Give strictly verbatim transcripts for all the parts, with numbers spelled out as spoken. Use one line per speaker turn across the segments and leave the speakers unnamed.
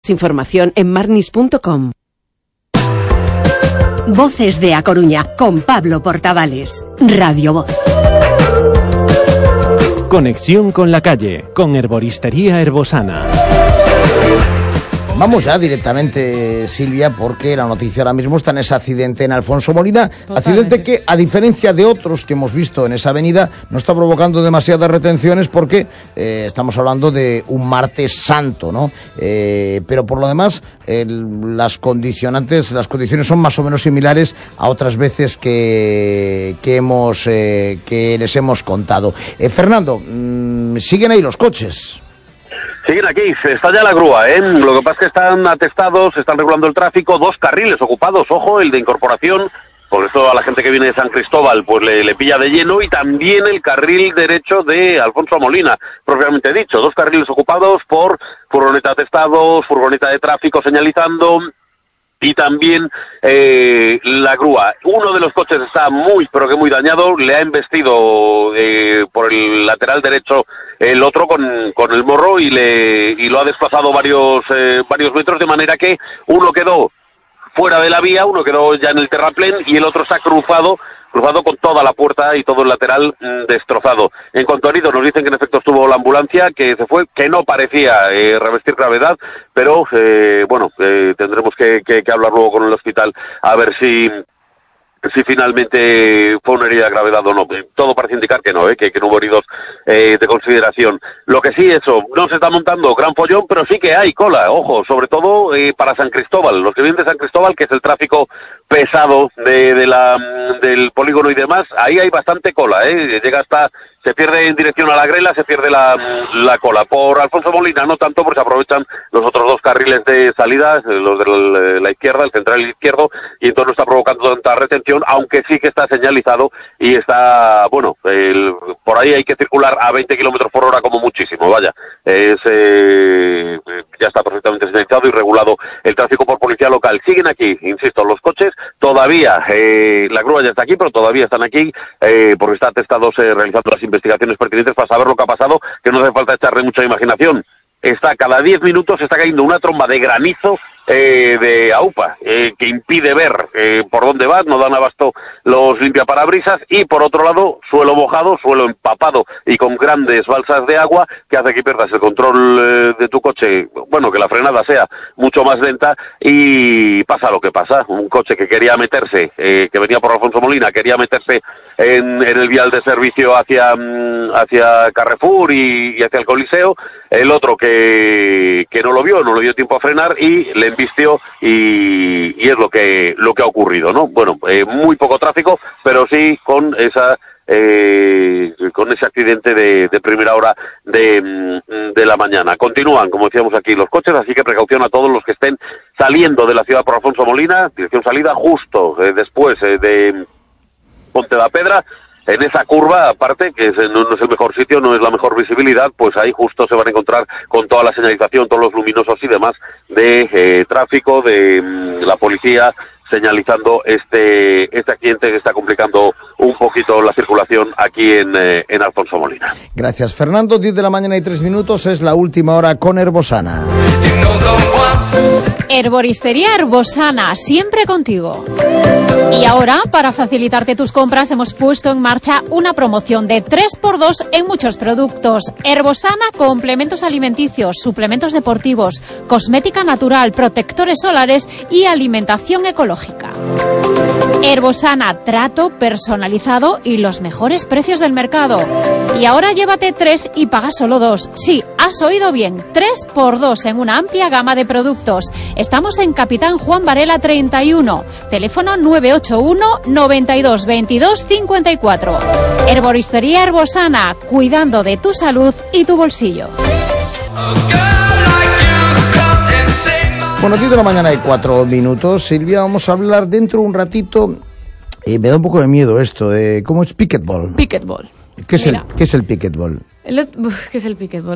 Información en marnis punto com.
Voces de A Coruña, con Pablo Portavales. Radio Voz.
Conexión con la calle, con Herboristería Herbosana.
Vamos ya directamente, Silvia, porque la noticia ahora mismo está en ese accidente en Alfonso Molina. Totalmente. Accidente que, a diferencia de otros que hemos visto en esa avenida, no está provocando demasiadas retenciones porque eh, estamos hablando de un martes santo, ¿no? Eh, pero por lo demás, el, las condicionantes, las condiciones son más o menos similares a otras veces que, que, hemos, eh, que les hemos contado. Eh, Fernando, mmm, siguen ahí los coches.
Siguen aquí, está ya la grúa, ¿eh? Lo que pasa es que están atestados, están regulando el tráfico, dos carriles ocupados, ojo, el de incorporación, por eso a la gente que viene de San Cristóbal pues le, le pilla de lleno, y también el carril derecho de Alfonso Molina, propiamente dicho, dos carriles ocupados por furgoneta atestados, furgoneta de tráfico señalizando, y también eh, la grúa. Uno de los coches está muy, pero que muy dañado, le ha embestido eh, por el lateral derecho el otro con, con el morro y le y lo ha desplazado varios eh, varios metros, de manera que uno quedó fuera de la vía, uno quedó ya en el terraplén y el otro se ha cruzado cruzado con toda la puerta y todo el lateral mmm, destrozado. En cuanto a heridos, nos dicen que en efecto estuvo la ambulancia, que se fue, que no parecía eh, revestir gravedad, pero eh, bueno, eh, tendremos que, que, que hablar luego con el hospital a ver si si finalmente fue una herida de gravedad o no. Todo parece indicar que no, ¿eh? que, que no hubo heridos eh, de consideración. Lo que sí, eso, no se está montando gran follón, pero sí que hay cola, ojo, sobre todo eh, para San Cristóbal. Los que vienen de San Cristóbal, que es el tráfico pesado de, de la, del polígono y demás, ahí hay bastante cola, ¿eh? Llega hasta, se pierde en dirección a la Grela, se pierde la, la cola. Por Alfonso Molina no tanto, porque se aprovechan los otros dos carriles de salida, los de la izquierda, el central y el izquierdo, y entonces no está provocando tanta retención, aunque sí que está señalizado y está, bueno, el, por ahí hay que circular a veinte kilómetros por hora como muchísimo, vaya. Es, eh, ya está perfectamente señalizado y regulado el tráfico por policía local. Siguen aquí, insisto, los coches. Todavía, eh, la grúa ya está aquí, pero todavía están aquí, eh, porque está atestados eh, realizando las investigaciones pertinentes para saber lo que ha pasado, que no hace falta echarle mucha imaginación. Está cada diez minutos está cayendo una tromba de granizo eh, de AUPA, eh, que impide ver eh, por dónde va, no dan abasto los limpiaparabrisas, y por otro lado, suelo mojado, suelo empapado y con grandes balsas de agua, que hace que pierdas el control eh, de tu coche, bueno, que la frenada sea mucho más lenta, y pasa lo que pasa. Un coche que quería meterse, eh, que venía por Alfonso Molina, quería meterse en, en el vial de servicio hacia, hacia Carrefour y, y hacia el Coliseo, el otro que, que no lo vio, no le dio tiempo a frenar y le embistió, y, y es lo que lo que ha ocurrido, ¿no? Bueno, eh, muy poco tráfico, pero sí con esa eh, con ese accidente de, de primera hora de, de la mañana. Continúan, como decíamos aquí, los coches, así que precaución a todos los que estén saliendo de la ciudad por Alfonso Molina, dirección salida justo eh, después eh, de Ponte da Pedra. En esa curva, aparte, que es, no, no es el mejor sitio, no es la mejor visibilidad, pues ahí justo se van a encontrar con toda la señalización, todos los luminosos y demás de eh, tráfico, de mm, la policía señalizando este este accidente que está complicando un poquito la circulación aquí en, eh, en Alfonso Molina.
Gracias, Fernando. diez de la mañana y tres minutos, es la última hora con Herbosana.
Herboristería Herbosana, siempre contigo. Y ahora, para facilitarte tus compras, hemos puesto en marcha una promoción de tres por dos en muchos productos. Herbosana, complementos alimenticios, suplementos deportivos, cosmética natural, protectores solares y alimentación ecológica. Herbosana, trato personalizado y los mejores precios del mercado. Y ahora llévate tres y paga solo dos. Sí, has oído bien, tres por dos en una amplia gama de productos. Estamos en Capitán Juan Varela treinta y uno, teléfono nueve ocho uno, noventa y dos, veintidós, cincuenta y cuatro. Herboristería Herbosana, cuidando de tu salud y tu bolsillo.
Bueno, diez de la mañana y cuatro minutos. Silvia, vamos a hablar dentro de un ratito. Eh, me da un poco de miedo esto, de ¿cómo es pickleball?
Pickleball.
¿Qué es, el, ¿Qué es el pickleball?
El, uf, ¿Qué es el pickleball?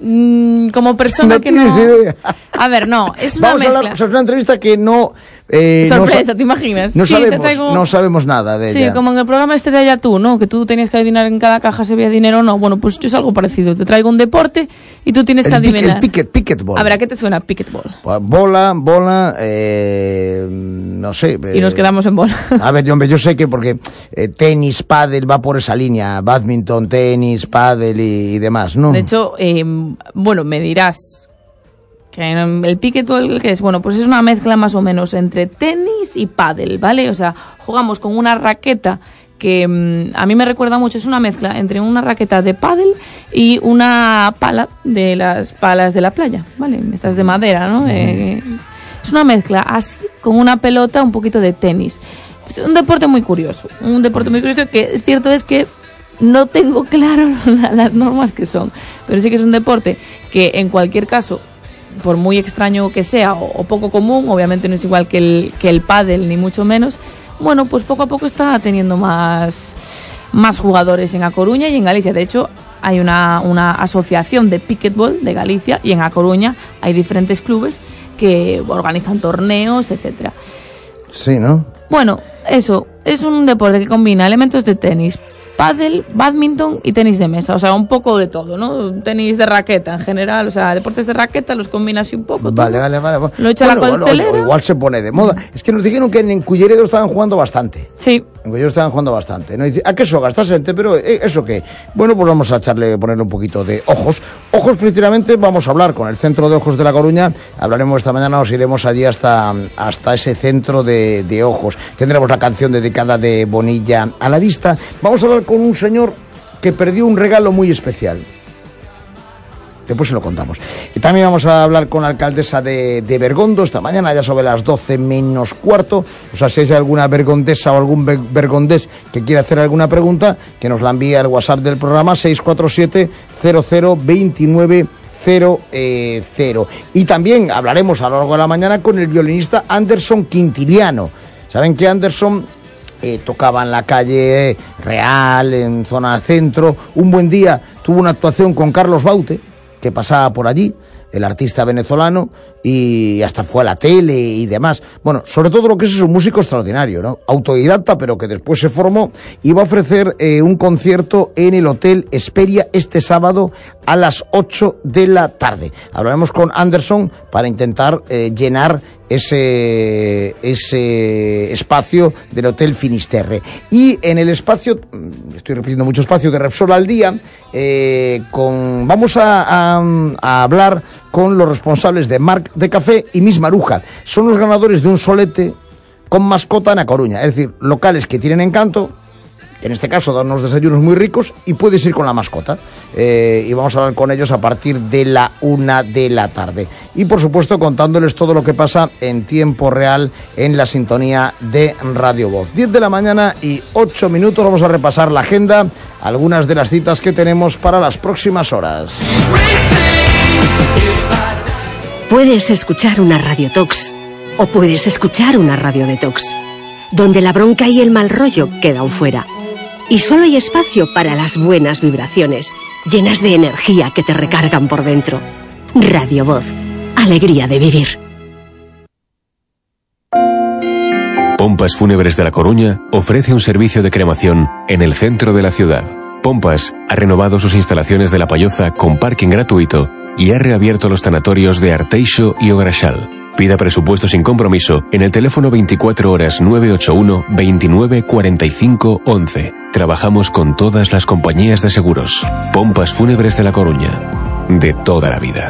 mmm, como persona
no
que no...
Idea.
A ver, no, es una
Vamos
mezcla.
a hablar, o sea, es una entrevista que no... Eh,
Sorpresa,
no,
¿te imaginas?
No,
sí,
sabemos,
te traigo...
no sabemos nada de
sí,
ella.
como en el programa este de Allá Tú, ¿no? Que tú tenías que adivinar en cada caja si había dinero o no. Bueno, pues es algo parecido. Te traigo un deporte y tú tienes
el
que adivinar.
El picket, picketball.
A ver, ¿a qué te suena picketball?
Pues bola, bola, eh, no sé.
Y nos quedamos en bola.
A ver, yo, hombre, yo sé que porque eh, tenis, pádel, va por esa línea. Badminton, tenis, pádel y, y demás, ¿no?
De hecho, eh, bueno, me dirás... que el picketball, que es? Bueno, pues es una mezcla más o menos entre tenis y pádel, ¿vale? O sea, jugamos con una raqueta que mmm, a mí me recuerda mucho, es una mezcla entre una raqueta de pádel y una pala de las palas de la playa, ¿vale? Estas de madera, ¿no? Mm. Eh, es una mezcla así, con una pelota, un poquito de tenis. Es un deporte muy curioso, un deporte muy curioso que cierto es que no tengo claro las normas que son, pero sí que es un deporte que en cualquier caso, por muy extraño que sea o, o poco común, obviamente no es igual que el, que el pádel ni mucho menos, bueno, pues poco a poco está teniendo más, más jugadores en A Coruña y en Galicia. De hecho, hay una, una asociación de picketball de Galicia y en A Coruña hay diferentes clubes que organizan torneos, etcétera.
Sí, ¿no?
Bueno, eso, es un deporte que combina elementos de tenis, pádel, badminton y tenis de mesa, o sea, un poco de todo, ¿no? Tenis de raqueta en general, o sea, deportes de raqueta los combina así un poco.
Vale,
todo.
vale, vale, vale.
Lo echa
bueno,
a la costelera.
Bueno, o igual se pone de moda. Es que nos dijeron que en Culleredo estaban jugando bastante.
Sí.
En Culleredo estaban jugando bastante. ¿No? Dice, ¿a qué soga? ¿Estás gente? Pero, eh, ¿eso qué? Bueno, pues vamos a echarle, ponerle un poquito de ojos. Ojos, principalmente, vamos a hablar con el Centro de Ojos de La Coruña. Hablaremos esta mañana, nos iremos allí hasta, hasta ese centro de, de ojos. Tendremos la canción dedicada de Bonilla a la vista. Vamos a hablar con un señor que perdió un regalo muy especial. Después se lo contamos. Y también vamos a hablar con la alcaldesa de, de Bergondo esta mañana, ya sobre las doce menos cuarto. O sea, si hay alguna bergondesa o algún bergondés que quiera hacer alguna pregunta, que nos la envíe al WhatsApp del programa seis cuatro siete cero cero dos nueve cero cero. Y también hablaremos a lo largo de la mañana con el violinista Anderson Quintiliano. Saben que Anderson Eh, tocaba en la calle Real, en zona centro. Un buen día tuvo una actuación con Carlos Baute, que pasaba por allí, el artista venezolano, y hasta fue a la tele y demás. Bueno, sobre todo lo que es, es un músico extraordinario, ¿no? Autodidacta, pero que después se formó y va a ofrecer eh, un concierto en el Hotel Esperia este sábado a las ocho de la tarde. Hablaremos con Anderson para intentar eh, llenar ese ese espacio del Hotel Finisterre. Y en el espacio, estoy repitiendo mucho espacio, de Repsol al Día, eh, con, vamos a, a, a hablar con los responsables de Marc de Café y Miss Maruja. Son los ganadores de un solete con mascota en A Coruña, es decir, locales que tienen encanto, en este caso dan unos desayunos muy ricos y puedes ir con la mascota. Eh, y vamos a hablar con ellos a partir de la una de la tarde. Y por supuesto contándoles todo lo que pasa en tiempo real en la sintonía de Radio Voz. diez de la mañana y ocho minutos, vamos a repasar la agenda, algunas de las citas que tenemos para las próximas horas.
Puedes escuchar una Radio Tox o puedes escuchar una Radio Detox, donde la bronca y el mal rollo quedan fuera. Y solo hay espacio para las buenas vibraciones, llenas de energía que te recargan por dentro. Radio Voz, alegría de vivir.
Pompas Fúnebres de La Coruña ofrece un servicio de cremación en el centro de la ciudad. Pompas ha renovado sus instalaciones de La Payoza con parking gratuito y ha reabierto los tanatorios de Arteixo y Ograchal. Pida presupuesto sin compromiso en el teléfono veinticuatro horas nueve ocho uno veintinueve cuarenta y cinco once. Trabajamos con todas las compañías de seguros. Pompas Fúnebres de La Coruña. De toda la vida.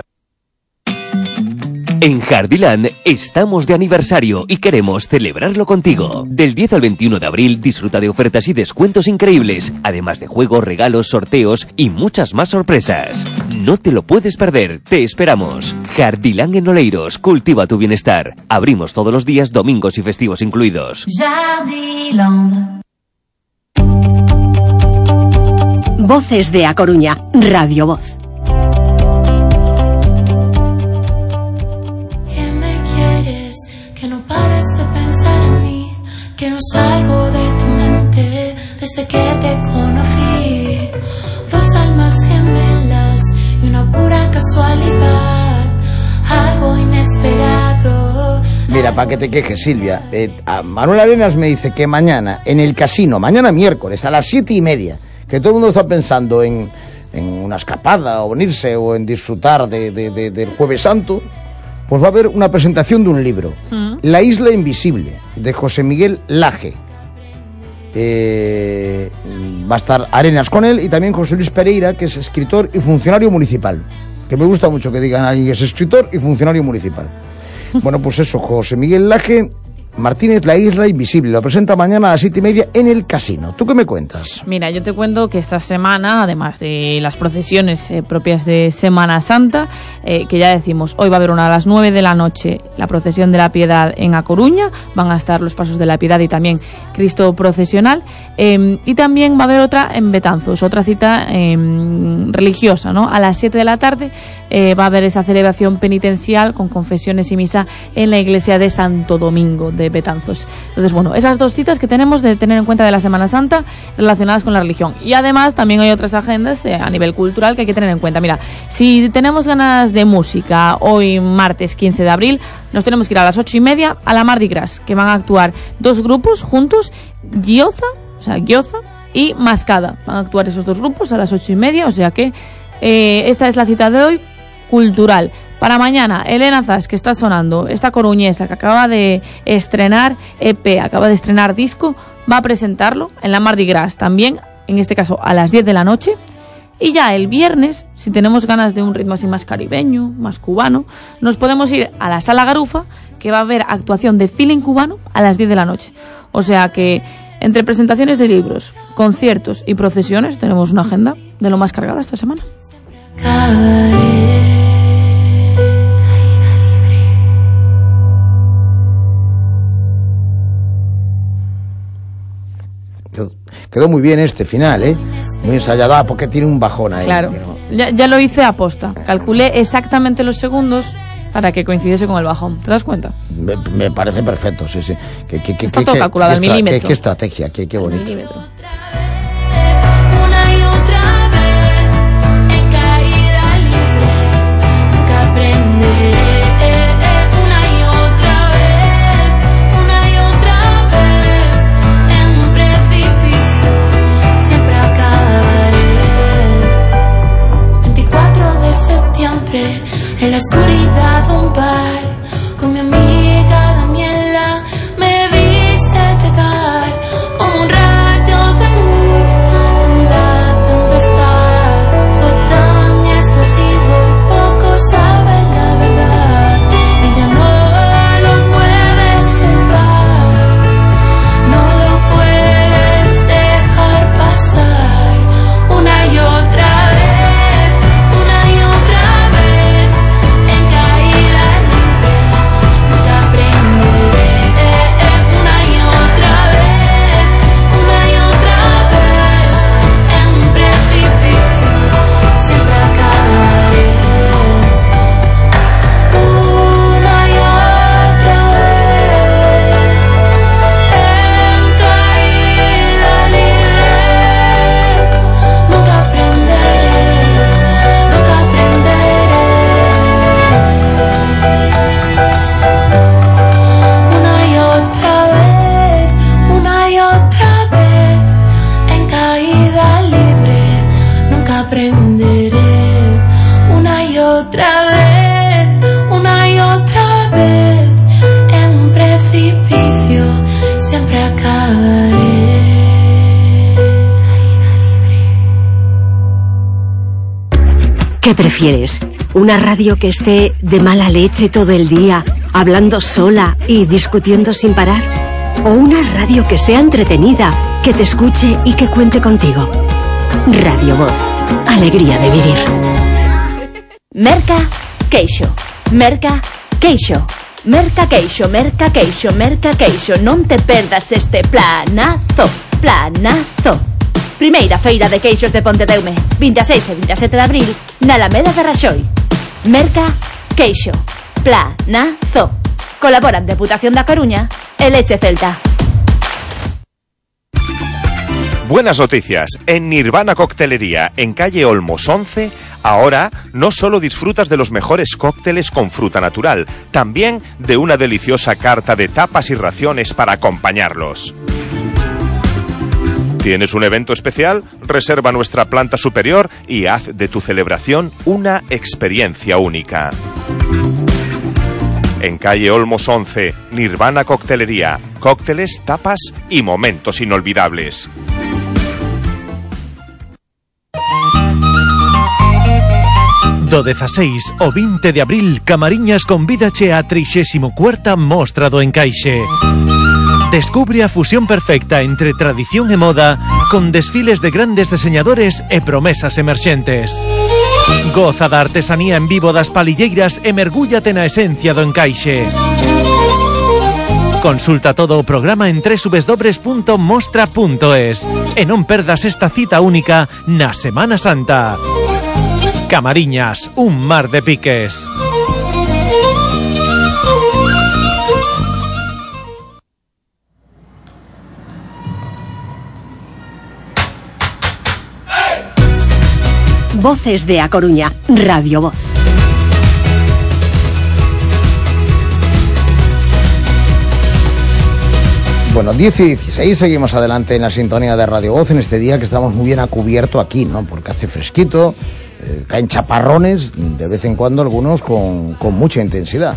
En Jardiland estamos de aniversario y queremos celebrarlo contigo. Del diez al veintiuno de abril disfruta de ofertas y descuentos increíbles, además de juegos, regalos, sorteos y muchas más sorpresas. No te lo puedes perder, te esperamos. Jardiland en Oleiros, cultiva tu bienestar. Abrimos todos los días, domingos y festivos incluidos.
Jardiland. Voces de A Coruña, Radio Voz.
Que no salgo de tu mente desde que te conocí. Dos almas gemelas y una pura casualidad, algo inesperado.
Mira, para que te quejes, Silvia, eh, a Manuel Arenas me dice que mañana en el casino, mañana miércoles a las siete y media, que todo el mundo está pensando en, en una escapada o en irse o en disfrutar de, de, de, del Jueves Santo, pues va a haber una presentación de un libro, mm. La Isla Invisible, de José Miguel Laje. Eh, va a estar Arenas con él y también José Luis Pereira, que es escritor y funcionario municipal, que me gusta mucho que digan a alguien que es escritor y funcionario municipal. Bueno, pues eso, José Miguel Laje Martínez, La Isla Invisible, lo presenta mañana a las siete y media en el casino. ¿Tú qué me cuentas?
Mira, yo te cuento que esta semana, además de las procesiones eh, propias de Semana Santa, eh, que ya decimos, hoy va a haber una a las nueve de la noche, la procesión de la Piedad en A Coruña, van a estar los Pasos de la Piedad y también Cristo procesional, eh, y también va a haber otra en Betanzos, otra cita eh, religiosa, ¿no? A las siete de la tarde eh, va a haber esa celebración penitencial con confesiones y misa en la iglesia de Santo Domingo de Betanzos. Entonces, bueno, esas dos citas que tenemos de tener en cuenta de la Semana Santa relacionadas con la religión. Y además también hay otras agendas eh, a nivel cultural que hay que tener en cuenta. Mira, si tenemos ganas de música hoy martes quince de abril, nos tenemos que ir a las ocho y media a la Mardi Gras, que van a actuar dos grupos juntos, Gioza, o sea, Gioza y Mascada. Van a actuar esos dos grupos a las ocho y media, o sea que eh, esta es la cita de hoy cultural. Para mañana, Elena Zas, que está sonando, esta coruñesa que acaba de estrenar E P, acaba de estrenar disco, va a presentarlo en la Mardi Gras también, en este caso a las diez de la noche. Y ya el viernes, si tenemos ganas de un ritmo así más caribeño, más cubano, nos podemos ir a la Sala Garufa, que va a haber actuación de feeling cubano a las diez de la noche. O sea que entre presentaciones de libros, conciertos y procesiones tenemos una agenda de lo más cargada esta semana.
Quedó, quedó muy bien este final, ¿eh? Muy ensayado, porque tiene un bajón ahí.
Claro, ya, ya lo hice a posta. Calculé exactamente los segundos para que coincidiese con el bajón. ¿Te das cuenta?
Me, me parece perfecto, sí, sí. Que, que, que,
Está
que,
todo
que,
calculado al milímetro.
Qué, qué estrategia, qué, qué bonito.
Milímetro.
Una y otra vez, en caída libre, nunca aprenderé. Una y otra vez, una y otra vez, en un precipicio, siempre acabaré. veinticuatro de septiembre, en la oscuridad de un bar, con mi amiga Daniela, me viste llegar como un rayo de luz en la tempestad. Fue tan explosivo y pocos saben la verdad. Ella no lo puede soltar, no lo puedes dejar pasar. Una y otra vez, una y otra vez, en caída libre, nunca aprenderé. Una y otra vez, una y otra vez, en un precipicio, siempre acabaré. Una y otra vez, en caída libre, nunca aprenderé, nunca aprenderé. Una y otra vez, una y otra vez, en caída libre, nunca aprenderé. Una y otra vez, una y otra vez, en un precipicio, siempre acabaré.
¿Qué prefieres? ¿Una radio que esté de mala leche todo el día, hablando sola y discutiendo sin parar? ¿O una radio que sea entretenida, que te escuche y que cuente contigo? Radio Voz. Alegría de vivir.
Merca Queixo. Merca Queixo. Merca Queixo, Merca Queixo, Merca Queixo. Non te perdas este planazo. Planazo. Primeira feira de queixos de Pontedeume, vinte e seis e vinte e sete de abril, na Alameda de Raxoi. Merca Queixo. Planazo. Colaboran Deputación da Coruña e Leche Celta.
Buenas noticias. En Nirvana Coctelería, en calle Olmos once, ahora no solo disfrutas de los mejores cócteles con fruta natural, también de una deliciosa carta de tapas y raciones para acompañarlos. ¿Tienes un evento especial? Reserva nuestra planta superior y haz de tu celebración una experiencia única. En calle Olmos once, Nirvana Coctelería, cócteles, tapas y momentos inolvidables.
Do dezaseis o vinte de abril, Camariñas convídache a trixésimo cuarta Mostra do Encaixe. Descubre a fusión perfecta entre tradición e moda, con desfiles de grandes diseñadores e promesas emerxentes. Goza da artesanía en vivo das palilleiras e mergúllate na esencia do encaixe. Consulta todo o programa en doble u doble u doble u punto mostra punto es e non perdas esta cita única na Semana Santa. Camariñas, un mar de piques.
Voces de A Coruña, Radio Voz.
Bueno, diez y dieciséis, seguimos adelante en la sintonía de Radio Voz en este día que estamos muy bien a cubierto aquí, ¿no? Porque hace fresquito, eh, caen chaparrones, de vez en cuando algunos con, con mucha intensidad.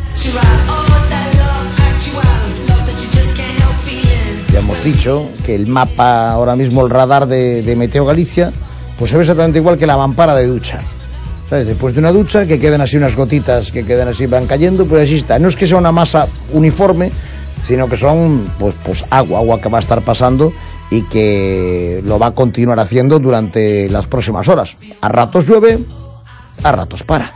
Ya hemos dicho que el mapa, ahora mismo el radar de, de Meteo Galicia, pues se ve exactamente igual que la mampara de ducha. ¿Sabes? Después de una ducha, que quedan así unas gotitas, que quedan así, van cayendo, pues así está. No es que sea una masa uniforme, sino que son pues, pues agua, agua que va a estar pasando y que lo va a continuar haciendo durante las próximas horas. A ratos llueve, a ratos para.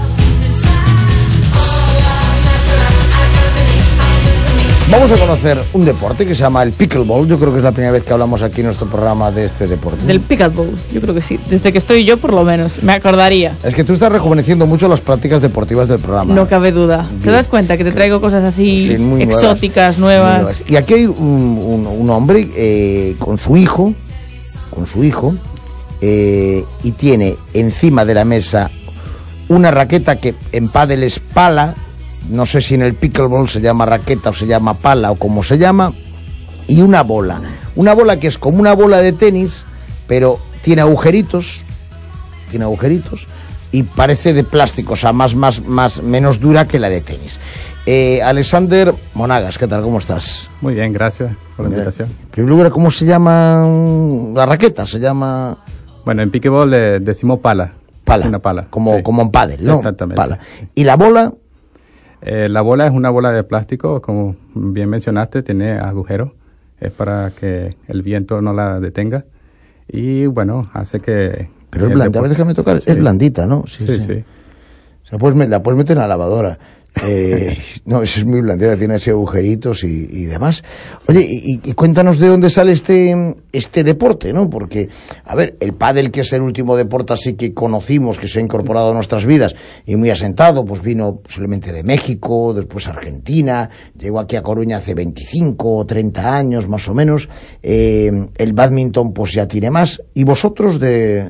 Vamos a conocer un deporte que se llama el pickleball. Yo creo que es la primera vez que hablamos aquí en nuestro programa de este deporte.
Del pickleball, yo creo que sí. Desde que estoy yo, por lo menos, me acordaría.
Es que tú estás rejuveneciendo mucho las prácticas deportivas del programa.
No cabe duda. ¿Te das cuenta que te traigo cosas así sí, muy exóticas, nuevas? nuevas?
Y aquí hay un, un, un hombre eh, con su hijo, con su hijo, eh, y tiene encima de la mesa una raqueta que en pádel es pala. No sé si en el pickleball se llama raqueta o se llama pala o como se llama, y una bola. Una bola que es como una bola de tenis, pero tiene agujeritos, tiene agujeritos, y parece de plástico, o sea, más, más, más, menos dura que la de tenis. Eh, Alexander Monagas, ¿qué tal? ¿Cómo estás?
Muy bien, gracias por la invitación.
En primer lugar, ¿cómo se llama la raqueta? Se llama...
Bueno, en pickleball le decimos pala.
Pala,
una pala.
Como,
sí.
como en pádel, ¿no?
Exactamente.
Pala. ¿Y la bola?
Eh, la bola es una bola de plástico, como bien mencionaste, tiene agujeros, es para que el viento no la detenga y bueno, hace que...
Pero es blandita, a ver, déjame tocar, sí. Es blandita, ¿no?
Sí, sí. sí. sí.
O sea, pues me, la puedes meter en la lavadora. Eh, no, eso es muy blandita, tiene así agujeritos y, y demás. Oye, y, y cuéntanos de dónde sale este este deporte, ¿no? Porque, a ver, el pádel, que es el último deporte así que conocimos, que se ha incorporado a nuestras vidas y muy asentado, pues vino posiblemente de México, después Argentina, llegó aquí a Coruña hace veinticinco o treinta años más o menos. Eh, el bádminton pues ya tiene más. ¿Y vosotros de,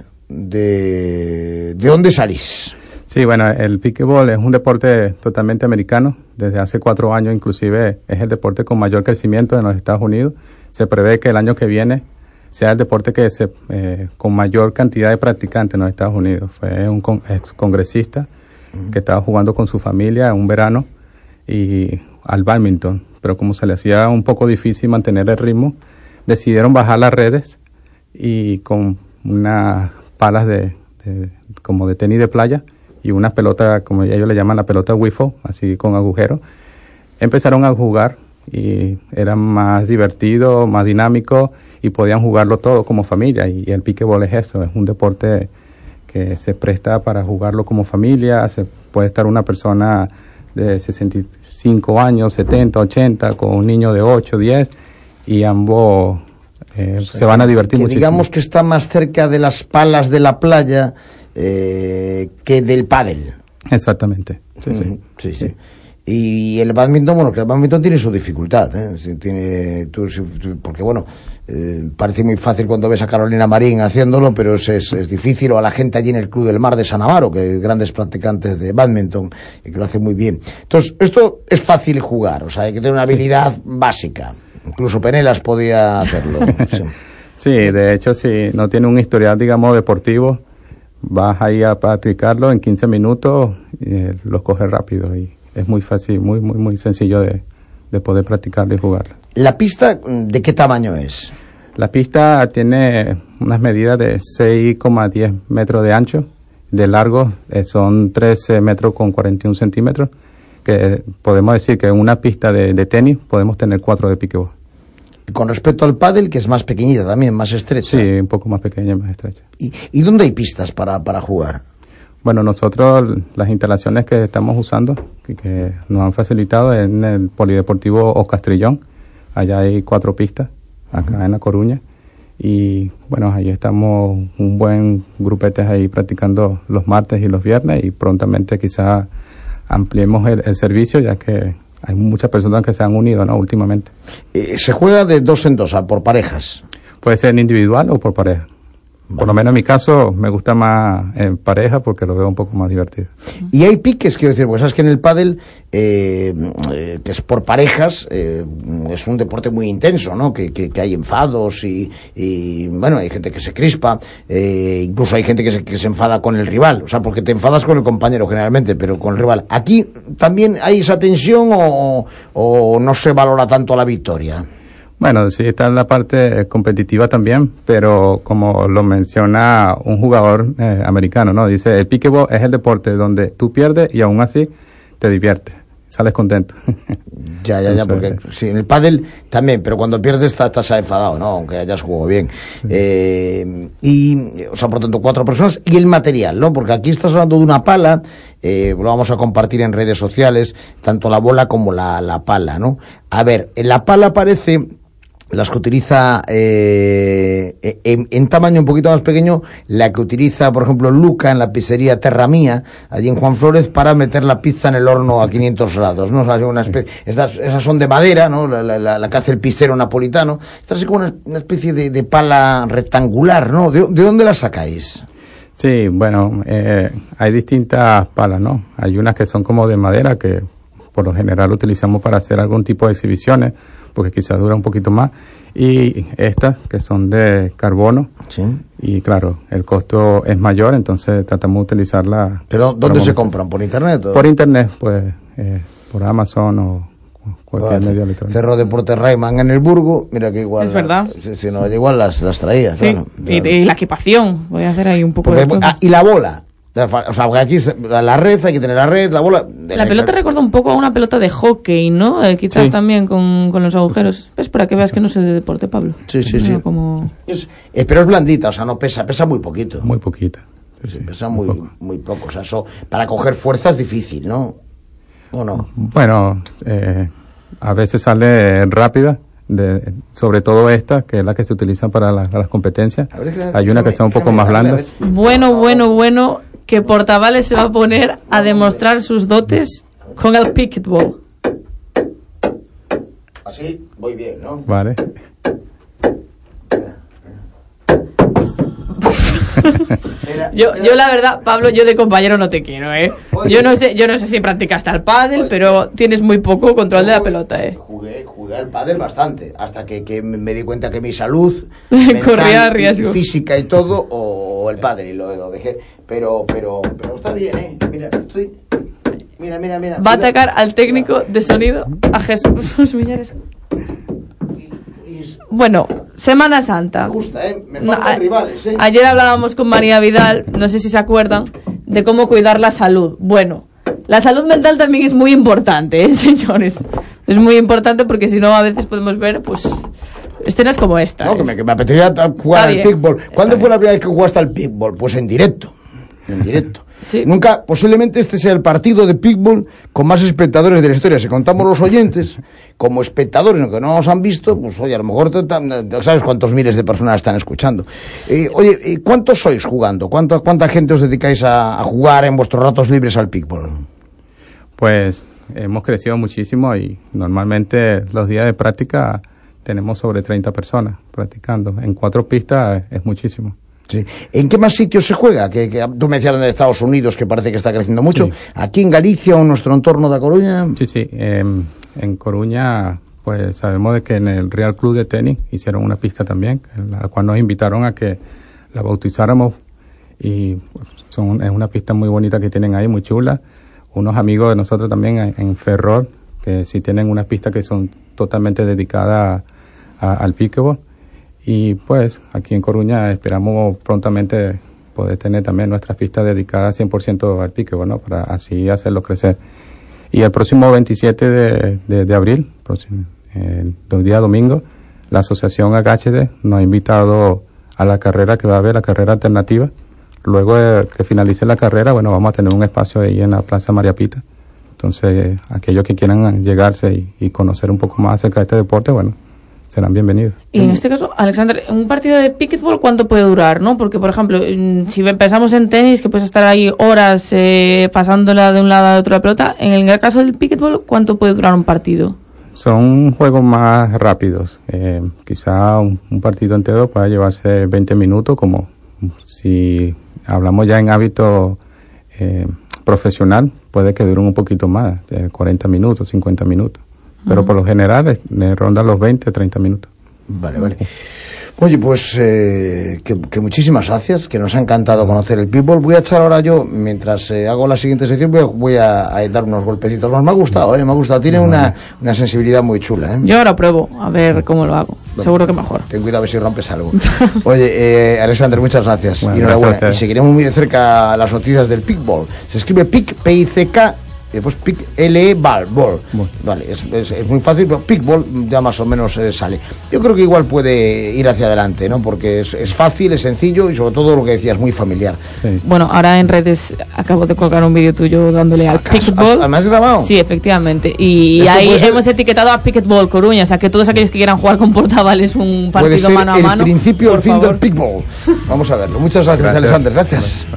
de, de dónde salís?
Sí, bueno, el pickleball es un deporte totalmente americano. Desde hace cuatro años, inclusive, es el deporte con mayor crecimiento en los Estados Unidos. Se prevé que el año que viene sea el deporte que se, eh, con mayor cantidad de practicantes en los Estados Unidos. Fue un con, ex congresista uh-huh. que estaba jugando con su familia en un verano y al bádminton. Pero como se le hacía un poco difícil mantener el ritmo, decidieron bajar las redes y con unas palas de, de como de tenis de playa y una pelota, como ellos le llaman la pelota wiffle, así con agujeros, empezaron a jugar y era más divertido, más dinámico y podían jugarlo todo como familia. Y el pickleball es eso, es un deporte que se presta para jugarlo como familia. Se puede estar una persona de sesenta y cinco años, setenta, ochenta, con un niño de ocho, diez y ambos eh, o sea, se van a divertir mucho.
Digamos que está más cerca de las palas de la playa Eh, que del pádel.
Exactamente. Sí,
mm,
sí.
sí, sí. Y el bádminton, bueno, que el bádminton tiene su dificultad, ¿eh? Sí, tiene, tú, sí, porque bueno, eh, parece muy fácil cuando ves a Carolina Marín haciéndolo, pero es, es, es difícil, o a la gente allí en el Club del Mar de San Amaro, que hay grandes practicantes de bádminton y que lo hacen muy bien. Entonces, esto es fácil jugar, o sea, hay que tener una habilidad sí. básica. Incluso Penelas podía hacerlo. Sí.
Sí, de hecho, si no tiene un historial, digamos, deportivo, vas ahí a practicarlo en quince minutos y eh, lo coges rápido y es muy fácil, muy muy muy sencillo de, de poder practicarlo y jugarlo.
¿La pista de qué tamaño es?
La pista tiene unas medidas de seis coma diez metros de ancho, de largo eh, son trece metros con cuarenta y un centímetros, que podemos decir que en una pista de, de tenis podemos tener cuatro de piquebol.
Con respecto al pádel, que es más pequeñita también, más estrecha.
Sí, un poco más pequeña, más estrecha.
¿Y, y dónde hay pistas para, para jugar?
Bueno, nosotros las instalaciones que estamos usando, que, que nos han facilitado en el Polideportivo O Castrillón. Allá hay cuatro pistas, acá uh-huh. en La Coruña. Y bueno, ahí estamos un buen grupete ahí practicando los martes y los viernes y prontamente quizá ampliemos el, el servicio, ya que hay muchas personas que se han unido, ¿no?, últimamente.
Eh, ¿Se juega de dos en dos, por parejas?
Puede ser individual o por pareja. Vale. Por lo menos en mi caso me gusta más en pareja porque lo veo un poco más divertido.
Y hay piques, quiero decir, porque sabes que en el pádel, eh, eh, que es por parejas, eh, es un deporte muy intenso, ¿no? Que, que, que hay enfados y, y, bueno, hay gente que se crispa, eh, incluso hay gente que se, que se enfada con el rival, o sea, porque te enfadas con el compañero generalmente, pero con el rival. ¿Aquí también hay esa tensión o, o no se valora tanto la victoria?
Bueno, sí está en la parte competitiva también, pero como lo menciona un jugador eh, americano, ¿no? Dice, el pickleball es el deporte donde tú pierdes y aún así te diviertes, sales contento.
Ya, ya, ya, porque sí, en el pádel también, pero cuando pierdes estás, estás enfadado, ¿no? Aunque hayas jugado bien. Sí. Eh, y, o sea, por tanto, cuatro personas. Y el material, ¿no? Porque aquí estás hablando de una pala, eh, lo vamos a compartir en redes sociales, tanto la bola como la, la pala, ¿no? A ver, en la pala parece... las que utiliza eh, en, en tamaño un poquito más pequeño, la que utiliza, por ejemplo, Luca en la pizzería Terra Mía, allí en Juan Flórez, para meter la pizza en el horno a quinientos grados, ¿no? O sea, una especie, estas, esas son de madera, ¿no? La, la, la que hace el pizzero napolitano. Esta es como una, una especie de, de pala rectangular, ¿no? ¿De, de dónde la sacáis?
Sí, bueno, eh, hay distintas palas, ¿no? Hay unas que son como de madera, que por lo general utilizamos para hacer algún tipo de exhibiciones, porque quizás dura un poquito más, y estas que son de carbono,
sí.
Y claro, el costo es mayor, entonces tratamos de utilizarla.
¿Pero dónde se compran? ¿Por internet? ¿O?
Por internet, pues, eh, por Amazon o cualquier medio electrónico.
Cerro Deportes Rayman en el Burgo, mira que igual...
Es verdad.
Si, si no, igual las, las traía,
sí.
Claro,
y,
claro.
y la equipación, voy a hacer ahí un poco
porque,
de...
ah, y la bola. O sea, aquí la red, hay que tener la red, la bola...
La pelota recuerda un poco a una pelota de hockey, ¿no? Eh, quizás sí. También con, con los agujeros. ¿Ves? Para que veas que no es el deporte, Pablo.
Sí, sí, sí.
Como...
Es, eh, pero es blandita, o sea, no pesa, pesa muy poquito.
Muy poquita.
Sí, sí, pesa muy, muy, muy poco. O sea, eso para coger fuerza es difícil, ¿no? ¿O no?
Bueno, eh, a veces sale rápida. De, sobre todo esta, que es la que se utiliza para la, las competencias. Ver, hay una que son un poco más blandas.
Bueno, bueno, bueno, que Portavales se va a poner a demostrar sus dotes con el pickleball.
Así voy bien, ¿no?
Vale.
Mira, yo, mira. yo la verdad, Pablo, yo de compañero no te quiero, ¿eh? Oye, yo no sé, yo no sé si practicaste al pádel, oye, pero tienes muy poco control de la pelota, ¿eh?
Jugué, jugué al pádel bastante, hasta que, que me di cuenta que mi salud
corría riesgo,
física y todo, o el pádel, y lo, lo dejé. Pero, pero, pero está bien, ¿eh? Mira, estoy... Mira, mira, mira.
Va a atacar al técnico de sonido, a Jesús Millares. Bueno, Semana Santa.
Me gusta, ¿eh? Me faltan no, rivales, ¿eh?
Ayer hablábamos con María Vidal, no sé si se acuerdan, de cómo cuidar la salud. Bueno, la salud mental también es muy importante, ¿eh, señores? Es muy importante porque si no a veces podemos ver, pues, escenas como esta.
No,
¿eh?
que, me, que me apetecía jugar al pickleball. ¿Cuándo fue la primera vez que jugaste al pickleball? Pues en directo. En directo.
Sí.
Nunca, posiblemente este sea el partido de pickleball con más espectadores de la historia. Si contamos los oyentes como espectadores, aunque no nos han visto, pues oye, a lo mejor te, te, sabes cuántos miles de personas están escuchando. Eh, oye, ¿cuántos sois jugando? ¿Cuánta, cuánta gente os dedicáis a, a jugar en vuestros ratos libres al pickleball?
Pues hemos crecido muchísimo y normalmente los días de práctica tenemos sobre treinta personas practicando. En cuatro pistas es muchísimo.
Sí. ¿En qué más sitios se juega? Que, que tú me decías de Estados Unidos, que parece que está creciendo mucho. Sí. ¿Aquí en Galicia o en nuestro entorno de Coruña?
Sí, sí. Eh, en Coruña, pues sabemos de que en el Real Club de Tenis hicieron una pista también, en la cual nos invitaron a que la bautizáramos. Y pues, son, es una pista muy bonita que tienen ahí, muy chula. Unos amigos de nosotros también en, en Ferrol, que sí tienen una pista que son totalmente dedicadas a, a, al pickleball. Y pues aquí en Coruña esperamos prontamente poder tener también nuestras pistas dedicadas cien por ciento al pickleball, ¿no? Para así hacerlo crecer. Y el próximo veintisiete de, de, de abril, próximo, el día domingo, la asociación Agáchate nos ha invitado a la carrera que va a haber, la carrera alternativa. Luego de que finalice la carrera, bueno, vamos a tener un espacio ahí en la Plaza María Pita. Entonces, aquellos que quieran llegarse y, y conocer un poco más acerca de este deporte, bueno, serán bienvenidos.
Y en este caso, Alexander, un partido de pickleball, ¿cuánto puede durar, no? Porque, por ejemplo, si pensamos en tenis, que puedes estar ahí horas eh, pasándola de un lado a otro la pelota, en el caso del pickleball, ¿cuánto puede durar un partido?
Son juegos más rápidos. Eh, quizá un, un partido entero pueda llevarse veinte minutos, como si hablamos ya en hábito eh, profesional, puede que duren un poquito más, eh, cuarenta minutos, cincuenta minutos. Pero uh-huh. por lo general eh, rondan los veinte, treinta minutos.
Vale, vale. Oye, pues eh, que, que muchísimas gracias, que nos ha encantado conocer el pickleball. Voy a echar ahora yo, mientras eh, hago la siguiente sección, voy a, voy a, a dar unos golpecitos más. Me ha gustado, eh, me ha gustado. Tiene uh-huh. una, una sensibilidad muy chula, ¿eh?
Yo ahora pruebo, a ver cómo lo hago. Bueno, seguro que mejor.
Ten cuidado a ver si rompes algo. Oye, eh, Alexander, muchas gracias.
Bueno,
y enhorabuena.
Gracias.
Y seguiremos muy de cerca las noticias del pickleball. Se escribe pic, P I C K, y después pic, L E ball, ball. Bueno. Vale, es, es, es muy fácil, pero pickleball ya más o menos eh, sale. Yo creo que igual puede ir hacia adelante, ¿no? Porque es, es fácil, es sencillo y sobre todo lo que decías, muy familiar.
Sí. Bueno, ahora en redes acabo de colgar un vídeo tuyo dándole al pickleball.
¿Además grabado?
Sí, efectivamente. Y ahí hemos etiquetado a Pickleball Coruña, o sea que todos aquellos que quieran jugar con portavales un partido mano a mano.
El principio, el fin favor. del pickleball. Vamos a verlo. Muchas gracias, gracias. Alexander. Gracias.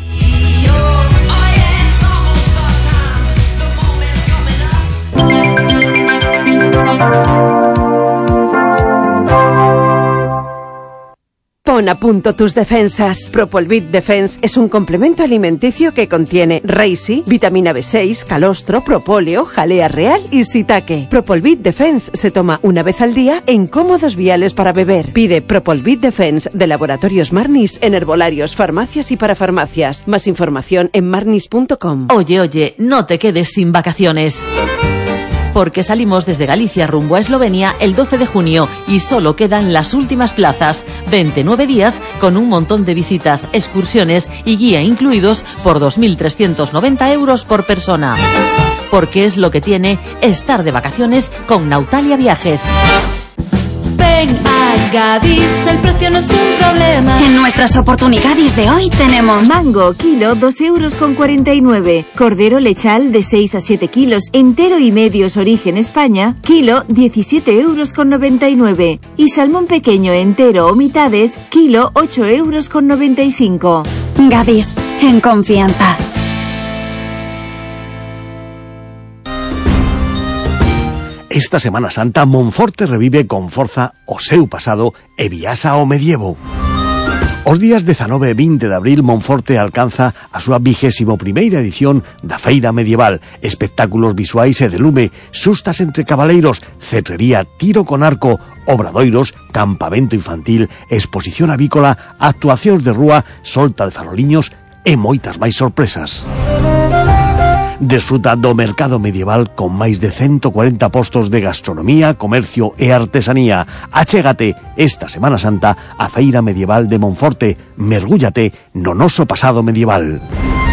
Pon a punto tus defensas. Propolvit Defense es un complemento alimenticio que contiene Reishi, vitamina B seis, calostro, propóleo, jalea real y shiitake. Propolvit Defense se toma una vez al día en cómodos viales para beber. Pide Propolvit Defense de Laboratorios Marnis en herbolarios, farmacias y parafarmacias. Más información en marnis punto com.
Oye, oye, no te quedes sin vacaciones. Porque salimos desde Galicia rumbo a Eslovenia el doce de junio y solo quedan las últimas plazas. veintinueve días con un montón de visitas, excursiones y guía incluidos por dos mil trescientos noventa euros por persona. Porque es lo que tiene estar de vacaciones con Nautalia Viajes.
Ven a Gadis, el precio no es un problema.
En nuestras oportunidades de hoy tenemos
mango, kilo, dos euros con cuarenta y nueve. Cordero lechal de seis a siete kilos, entero y medios origen España, kilo, diecisiete euros con noventa y nueve. Y salmón pequeño entero o mitades, kilo, ocho euros con noventa y cinco.
Gadis, en confianza.
Esta Semana Santa, Monforte revive con forza o seu pasado e viaxa ao medievo. Os días dezanove e vinte de abril, Monforte alcanza a súa vigésimo primeira edición da Feira Medieval. Espectáculos visuais e de lume, sustas entre cabaleiros, cetrería, tiro con arco, obradoiros, campamento infantil, exposición avícola, actuacións de rúa, solta de faroliños e moitas máis sorpresas. Desfruta do mercado medieval con máis de ciento cuarenta postos de gastronomía, comercio e artesanía. Achégate esta Semana Santa a Feira Medieval de Monforte. Mergúllate no noso pasado medieval.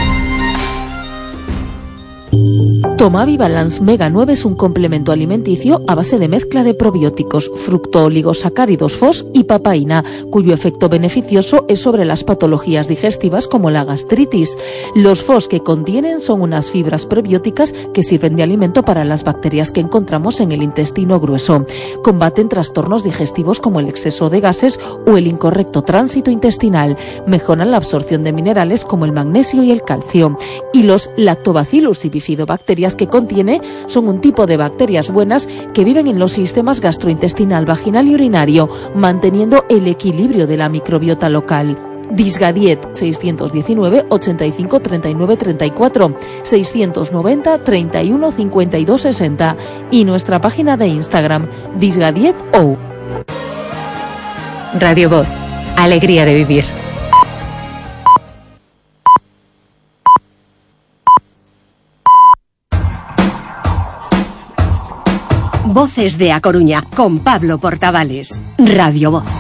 Tomavi Balance Mega nueve es un complemento alimenticio a base de mezcla de probióticos, fructooligosacáridos F O S y papaína, cuyo efecto beneficioso es sobre las patologías digestivas como la gastritis. Los F O S que contienen son unas fibras prebióticas que sirven de alimento para las bacterias que encontramos en el intestino grueso. Combaten trastornos digestivos como el exceso de gases o el incorrecto tránsito intestinal. Mejoran la absorción de minerales como el magnesio y el calcio. Y los lactobacillus y bifidobacterias bacterias que contiene son un tipo de bacterias buenas que viven en los sistemas gastrointestinal, vaginal y urinario, manteniendo el equilibrio de la microbiota local. Disgadiet seiscientos diecinueve ochenta y cinco treinta y nueve treinta y cuatro, seiscientos noventa treinta y uno cincuenta y dos sesenta y nuestra página de Instagram disgadietO.
Radio Voz, alegría de vivir.
Voces de A Coruña con Pablo Portavales. Radio Voz.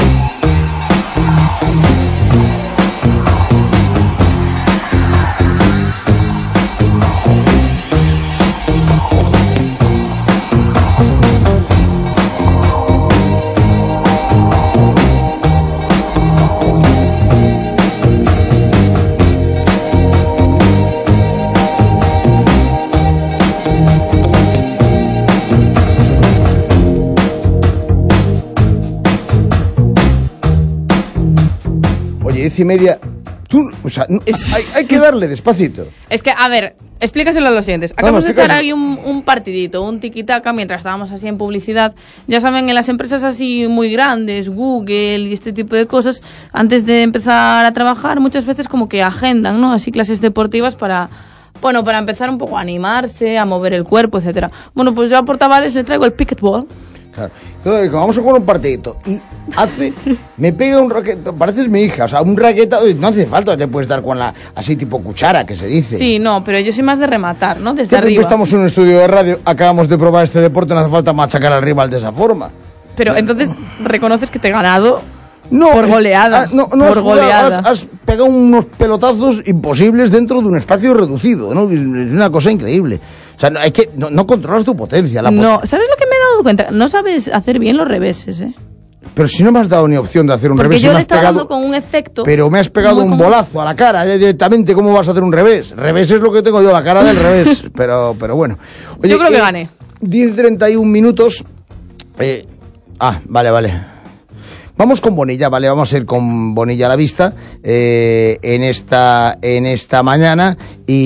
Diez y media. Tú, o sea, no, hay, hay que darle despacito.
Es que, a ver, explícaselo a los siguientes. Acabamos no, no, de echar ahí un, un partidito, un tiquitaca, mientras estábamos así en publicidad. Ya saben, en las empresas así muy grandes, Google y este tipo de cosas, antes de empezar a trabajar, muchas veces como que agendan, ¿no? Así clases deportivas para, bueno, para empezar un poco a animarse, a mover el cuerpo, etcétera. Bueno, pues yo a Portavales le traigo el pickleball.
Claro. Entonces, vamos a jugar un partidito y hace, me pega un raqueta, pareces mi hija, o sea, un raqueta, no hace falta, le puedes dar con la, así tipo cuchara, que se dice.
Sí, no, pero yo soy más de rematar, ¿no? Desde
arriba. Estamos en un estudio de radio, acabamos de probar este deporte, no hace falta machacar al rival de esa forma.
Pero entonces, ¿reconoces que te he ganado?
No,
por goleada.
Eh, no, no
por
has,
goleada.
Has, has pegado unos pelotazos imposibles dentro de un espacio reducido, ¿no? Es una cosa increíble. O sea, no, hay que, no, no controlas tu potencia. La
no, ¿sabes lo que me he dado cuenta? No sabes hacer bien los reveses, ¿eh?
Pero si no me has dado ni opción de hacer un
Porque
revés.
Porque yo
me
le
has
estaba
pegado,
dando con un efecto.
Pero me has pegado un como... bolazo a la cara directamente. ¿Cómo vas a hacer un revés? Revés es lo que tengo yo, la cara del revés. Pero, pero bueno.
Oye, yo creo que eh, gané.
diez treinta y un minutos. Eh, ah, vale, vale. Vamos con Bonilla, vale, vamos a ir con Bonilla a la vista eh, en esta en esta mañana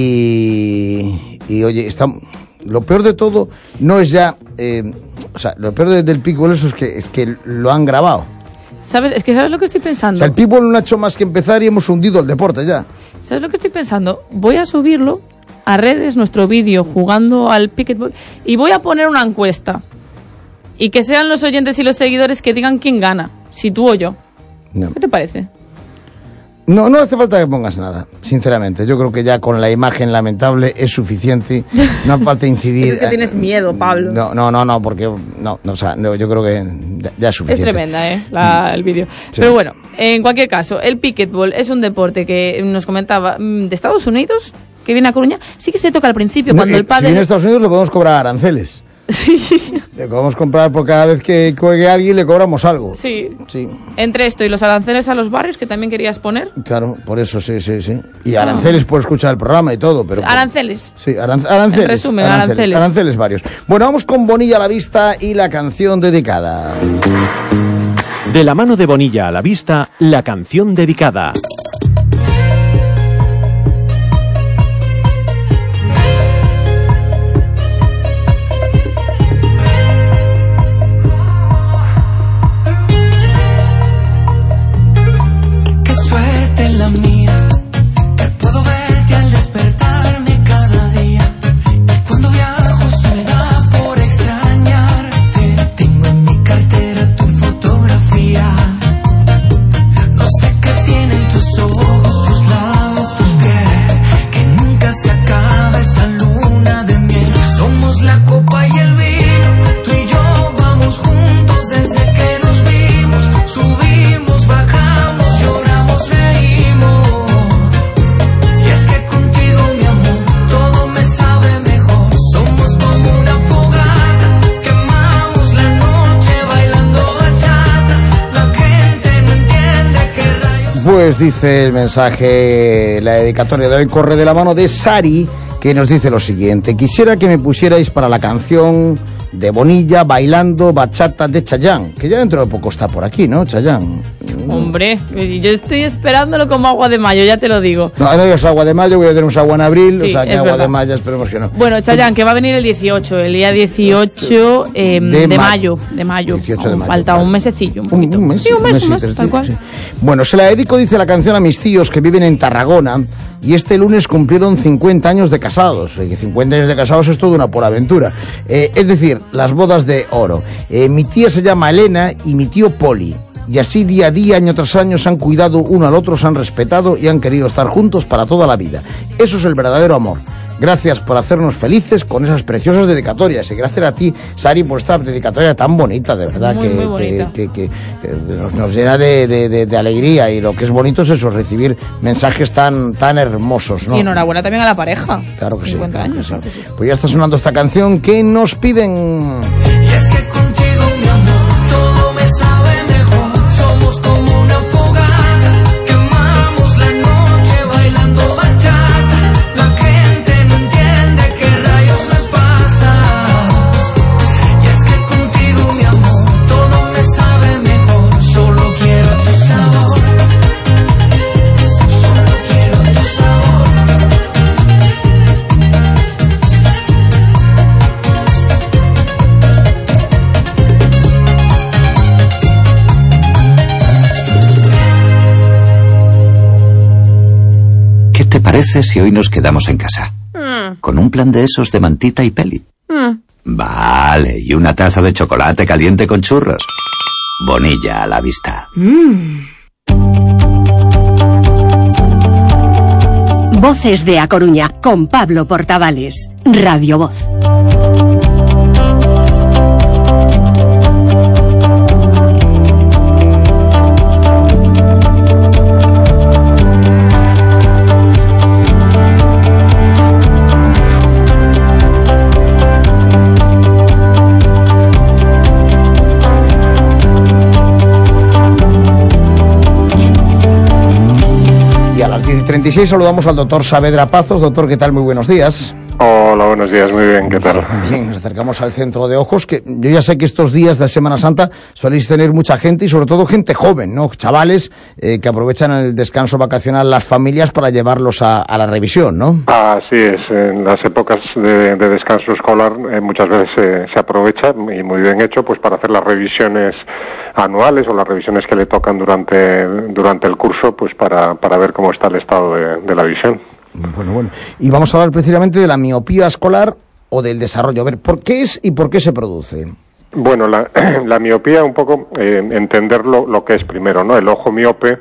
y, y oye, está, lo peor de todo no es ya, eh, o sea, lo peor de, del pickleball eso es que es que lo han grabado.
¿Sabes? Es que ¿sabes lo que estoy pensando?
O sea, el pickleball no ha hecho más que empezar y hemos hundido el deporte ya.
¿Sabes lo que estoy pensando? Voy a subirlo a redes, nuestro vídeo jugando al pickleball, y voy a poner una encuesta. Y que sean los oyentes y los seguidores que digan quién gana, si tú o yo. No. ¿Qué te parece?
No, no hace falta que pongas nada, sinceramente. Yo creo que ya con la imagen lamentable es suficiente. No hace falta incidir.
Eso es que tienes miedo, Pablo.
No, no, no, no porque no, no, o sea, no, yo creo que ya, ya es suficiente.
Es tremenda, ¿eh? La, el vídeo. Sí. Pero bueno, en cualquier caso, el pickleball es un deporte que nos comentaba de Estados Unidos, que viene a Coruña. Sí que se toca al principio, no, cuando
eh,
el padre...
Si viene a Estados Unidos le podemos cobrar aranceles.
Sí.
Le podemos comprar por cada vez que juegue alguien le cobramos algo.
Sí.
Sí.
Entre esto y los aranceles a los barrios que también querías poner.
Claro, por eso sí, sí, sí. Y aranceles por escuchar el programa y todo, pero
aranceles.
Por... Sí, aran... aranceles.
En resumen,
aranceles,
aranceles.
Aranceles varios. Bueno, vamos con Bonilla a la vista y la canción dedicada.
De la mano de Bonilla a la vista, la canción dedicada.
Pues dice el mensaje, la dedicatoria de hoy corre de la mano de Sari, que nos dice lo siguiente: quisiera que me pusierais para la canción de Bonilla Bailando Bachata de Chayanne, que ya dentro de poco está por aquí, ¿no, Chayanne?
Hombre, yo estoy esperándolo como agua de mayo, ya te lo digo.
No, no es agua de mayo, voy a tener un agua en abril,
Sí,
o sea que
es
agua
verdad.
de mayo esperemos que no.
Bueno, Chayanne, que va a venir el dieciocho, el día dieciocho eh,
De
de,
mayo.
mayo, de mayo.
dieciocho de
Aún
mayo,
falta un mesecillo, un poquito.
Un mes,
sí, un mes, un
un
mes,
mes,
tal
sí,
cual.
sí. Bueno, se la dedico, dice la canción, a mis tíos que viven en Tarragona y este lunes cumplieron cincuenta años de casados. Y cincuenta años de casados es toda una por aventura. Eh, es decir, las bodas de oro. Eh, mi tía se llama Elena y mi tío Poli. Y así día a día, año tras año, se han cuidado uno al otro, se han respetado y han querido estar juntos para toda la vida. Eso es el verdadero amor. Gracias por hacernos felices con esas preciosas dedicatorias. Y gracias a ti, Sari, por esta dedicatoria tan bonita, de verdad,
Muy,
que,
muy bonita.
que, que, que nos, nos llena de, de, de, de alegría. Y lo que es bonito es eso, recibir mensajes tan, tan hermosos, ¿no?
Y enhorabuena también a la pareja.
Claro que sí.
cincuenta
claro que
años,
sí.
claro que sí.
Pues ya está sonando esta canción que nos piden.
Y es que contigo, mi amor, todo me sabe mejor. Somos como una fogata, quemamos la noche bailando bachata. La gente no entiende qué rayos me pasa. Y es que contigo, mi amor, todo me sabe mejor. Solo quiero tu sabor. Solo quiero tu sabor.
¿Qué te parece si hoy nos quedamos en casa?
Mm,
Con un plan de esos de mantita y peli.
mm.
Vale, y una taza de chocolate caliente con churros. Bonilla a la vista.
Voces de A Coruña, con Pablo Portavales. Radio Voz.
Y a las diez y treinta y seis saludamos al doctor Saavedra Pazos. Doctor, ¿qué tal? Muy buenos días.
Hola, buenos días, muy bien, ¿qué tal?
Bien, nos acercamos al centro de ojos, que yo ya sé que estos días de Semana Santa soléis tener mucha gente y sobre todo gente joven, ¿no? Chavales eh, que aprovechan el descanso vacacional las familias para llevarlos a, a la revisión, ¿no?
Así es, en las épocas de, de descanso escolar eh, muchas veces eh, se aprovecha, y muy bien hecho, pues para hacer las revisiones anuales o las revisiones que le tocan durante, durante el curso, pues para, para ver cómo está el estado de, de la visión.
Bueno, bueno. Y vamos a hablar precisamente de la miopía escolar o del desarrollo. A ver, ¿por qué es y por qué se produce?
Bueno, la, la miopía, un poco eh, entender lo, lo que es primero, ¿no? El ojo miope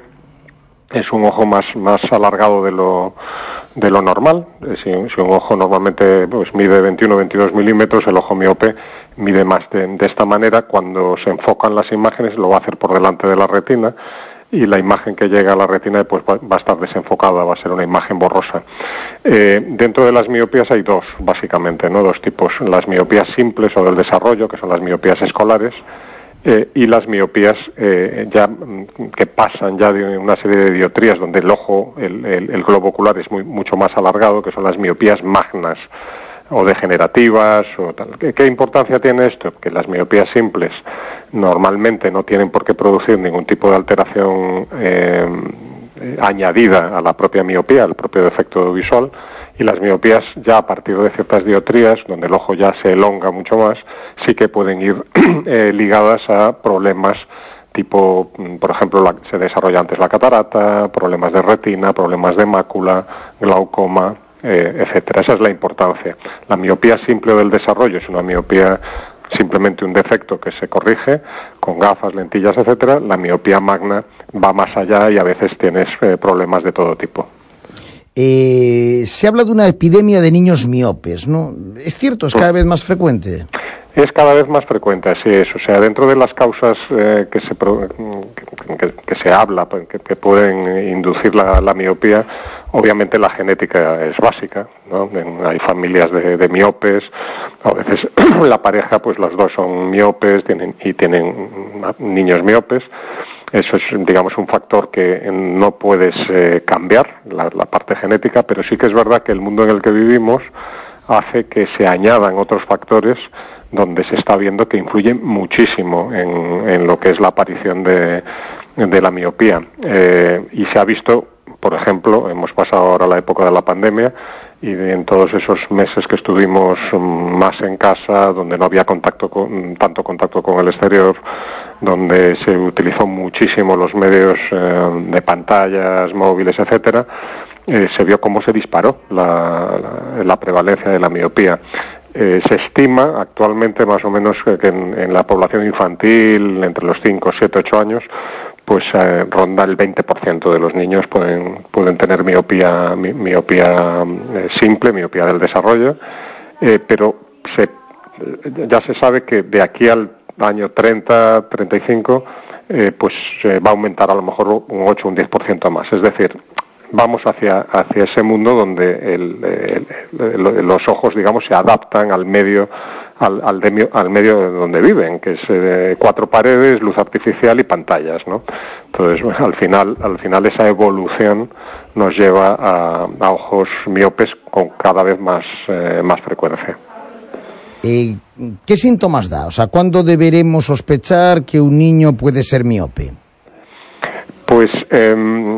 es un ojo más, más alargado de lo, de lo normal. Si, si un ojo normalmente pues, mide veintiuno o veintidós milímetros, el ojo miope mide más de, de esta manera. Cuando se enfocan las imágenes lo va a hacer por delante de la retina, y la imagen que llega a la retina pues va, va a estar desenfocada, va a ser una imagen borrosa. Eh, dentro de las miopías hay dos, básicamente, ¿no? Dos tipos: las miopías simples o del desarrollo, que son las miopías escolares, eh, y las miopías eh, ya que pasan ya de una serie de dioptrías donde el ojo, el, el, el globo ocular es muy, mucho más alargado, que son las miopías magnas o degenerativas o tal. ¿Qué, qué importancia tiene esto? Que las miopías simples normalmente no tienen por qué producir ningún tipo de alteración eh, añadida a la propia miopía, al propio defecto visual, y las miopías ya a partir de ciertas dioptrías, donde el ojo ya se elonga mucho más, sí que pueden ir eh, ligadas a problemas tipo, por ejemplo, la, se desarrolla antes la catarata, problemas de retina, problemas de mácula, glaucoma, Eh, etcétera. Esa es la importancia. La miopía simple o del desarrollo es una miopía simplemente un defecto que se corrige con gafas, lentillas, etcétera. La miopía magna va más allá y a veces tienes eh, problemas de todo tipo.
Eh, se habla de una epidemia de niños miopes, ¿no? ¿Es cierto? ¿Es cada vez más frecuente?
Es cada vez más frecuente, así es. O sea, dentro de las causas eh, que, se pro, que, que se habla, que, que pueden inducir la, la miopía, obviamente la genética es básica, ¿no? Hay familias de, de miopes, a veces la pareja, pues los dos son miopes tienen, y tienen niños miopes. Eso es, digamos, un factor que no puedes eh, cambiar, la, la parte genética, pero sí que es verdad que el mundo en el que vivimos hace que se añadan otros factores donde se está viendo que influyen muchísimo en, en lo que es la aparición de, de la miopía. Eh, y se ha visto, por ejemplo, hemos pasado ahora la época de la pandemia, y en todos esos meses que estuvimos más en casa, donde no había contacto con, tanto contacto con el exterior, donde se utilizó muchísimo los medios eh, de pantallas, móviles, etcétera, eh, se vio cómo se disparó la, la, la prevalencia de la miopía. Eh, se estima actualmente más o menos que, que en, en la población infantil, entre los cinco, siete, ocho años, pues eh, ronda el veinte por ciento de los niños pueden pueden tener miopía mi, miopía eh, simple, miopía del desarrollo, eh, pero se, ya se sabe que de aquí al año treinta, treinta y cinco, eh, pues eh, va a aumentar a lo mejor un ocho, un diez por ciento más. Es decir, vamos hacia hacia ese mundo donde el, el, el, los ojos, digamos, se adaptan al medio al, al, de, al medio donde viven, que es eh, cuatro paredes, luz artificial y pantallas, ¿no? Entonces, bueno, al final al final esa evolución nos lleva a, a ojos miopes con cada vez más eh, más frecuencia.
Eh, ¿Qué síntomas da? O sea, ¿cuándo deberemos sospechar que un niño puede ser miope?
Pues eh,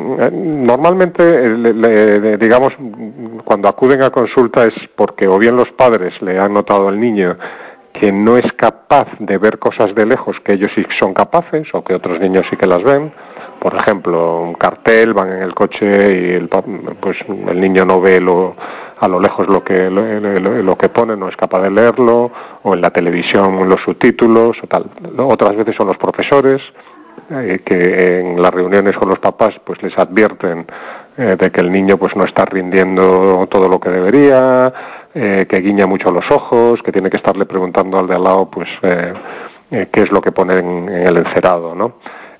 normalmente, le, le, digamos, cuando acuden a consulta es porque o bien los padres le han notado al niño que no es capaz de ver cosas de lejos que ellos sí son capaces, o que otros niños sí que las ven. Por ejemplo, un cartel, van en el coche y el, pues el niño no ve lo, a lo lejos lo que lo, lo, lo que pone, no es capaz de leerlo, o en la televisión los subtítulos o tal. Otras veces son los profesores, Eh, que en las reuniones con los papás pues les advierten eh, de que el niño pues no está rindiendo todo lo que debería, eh, que guiña mucho los ojos, que tiene que estarle preguntando al de al lado pues eh, eh, qué es lo que pone en, en el encerado, ¿no?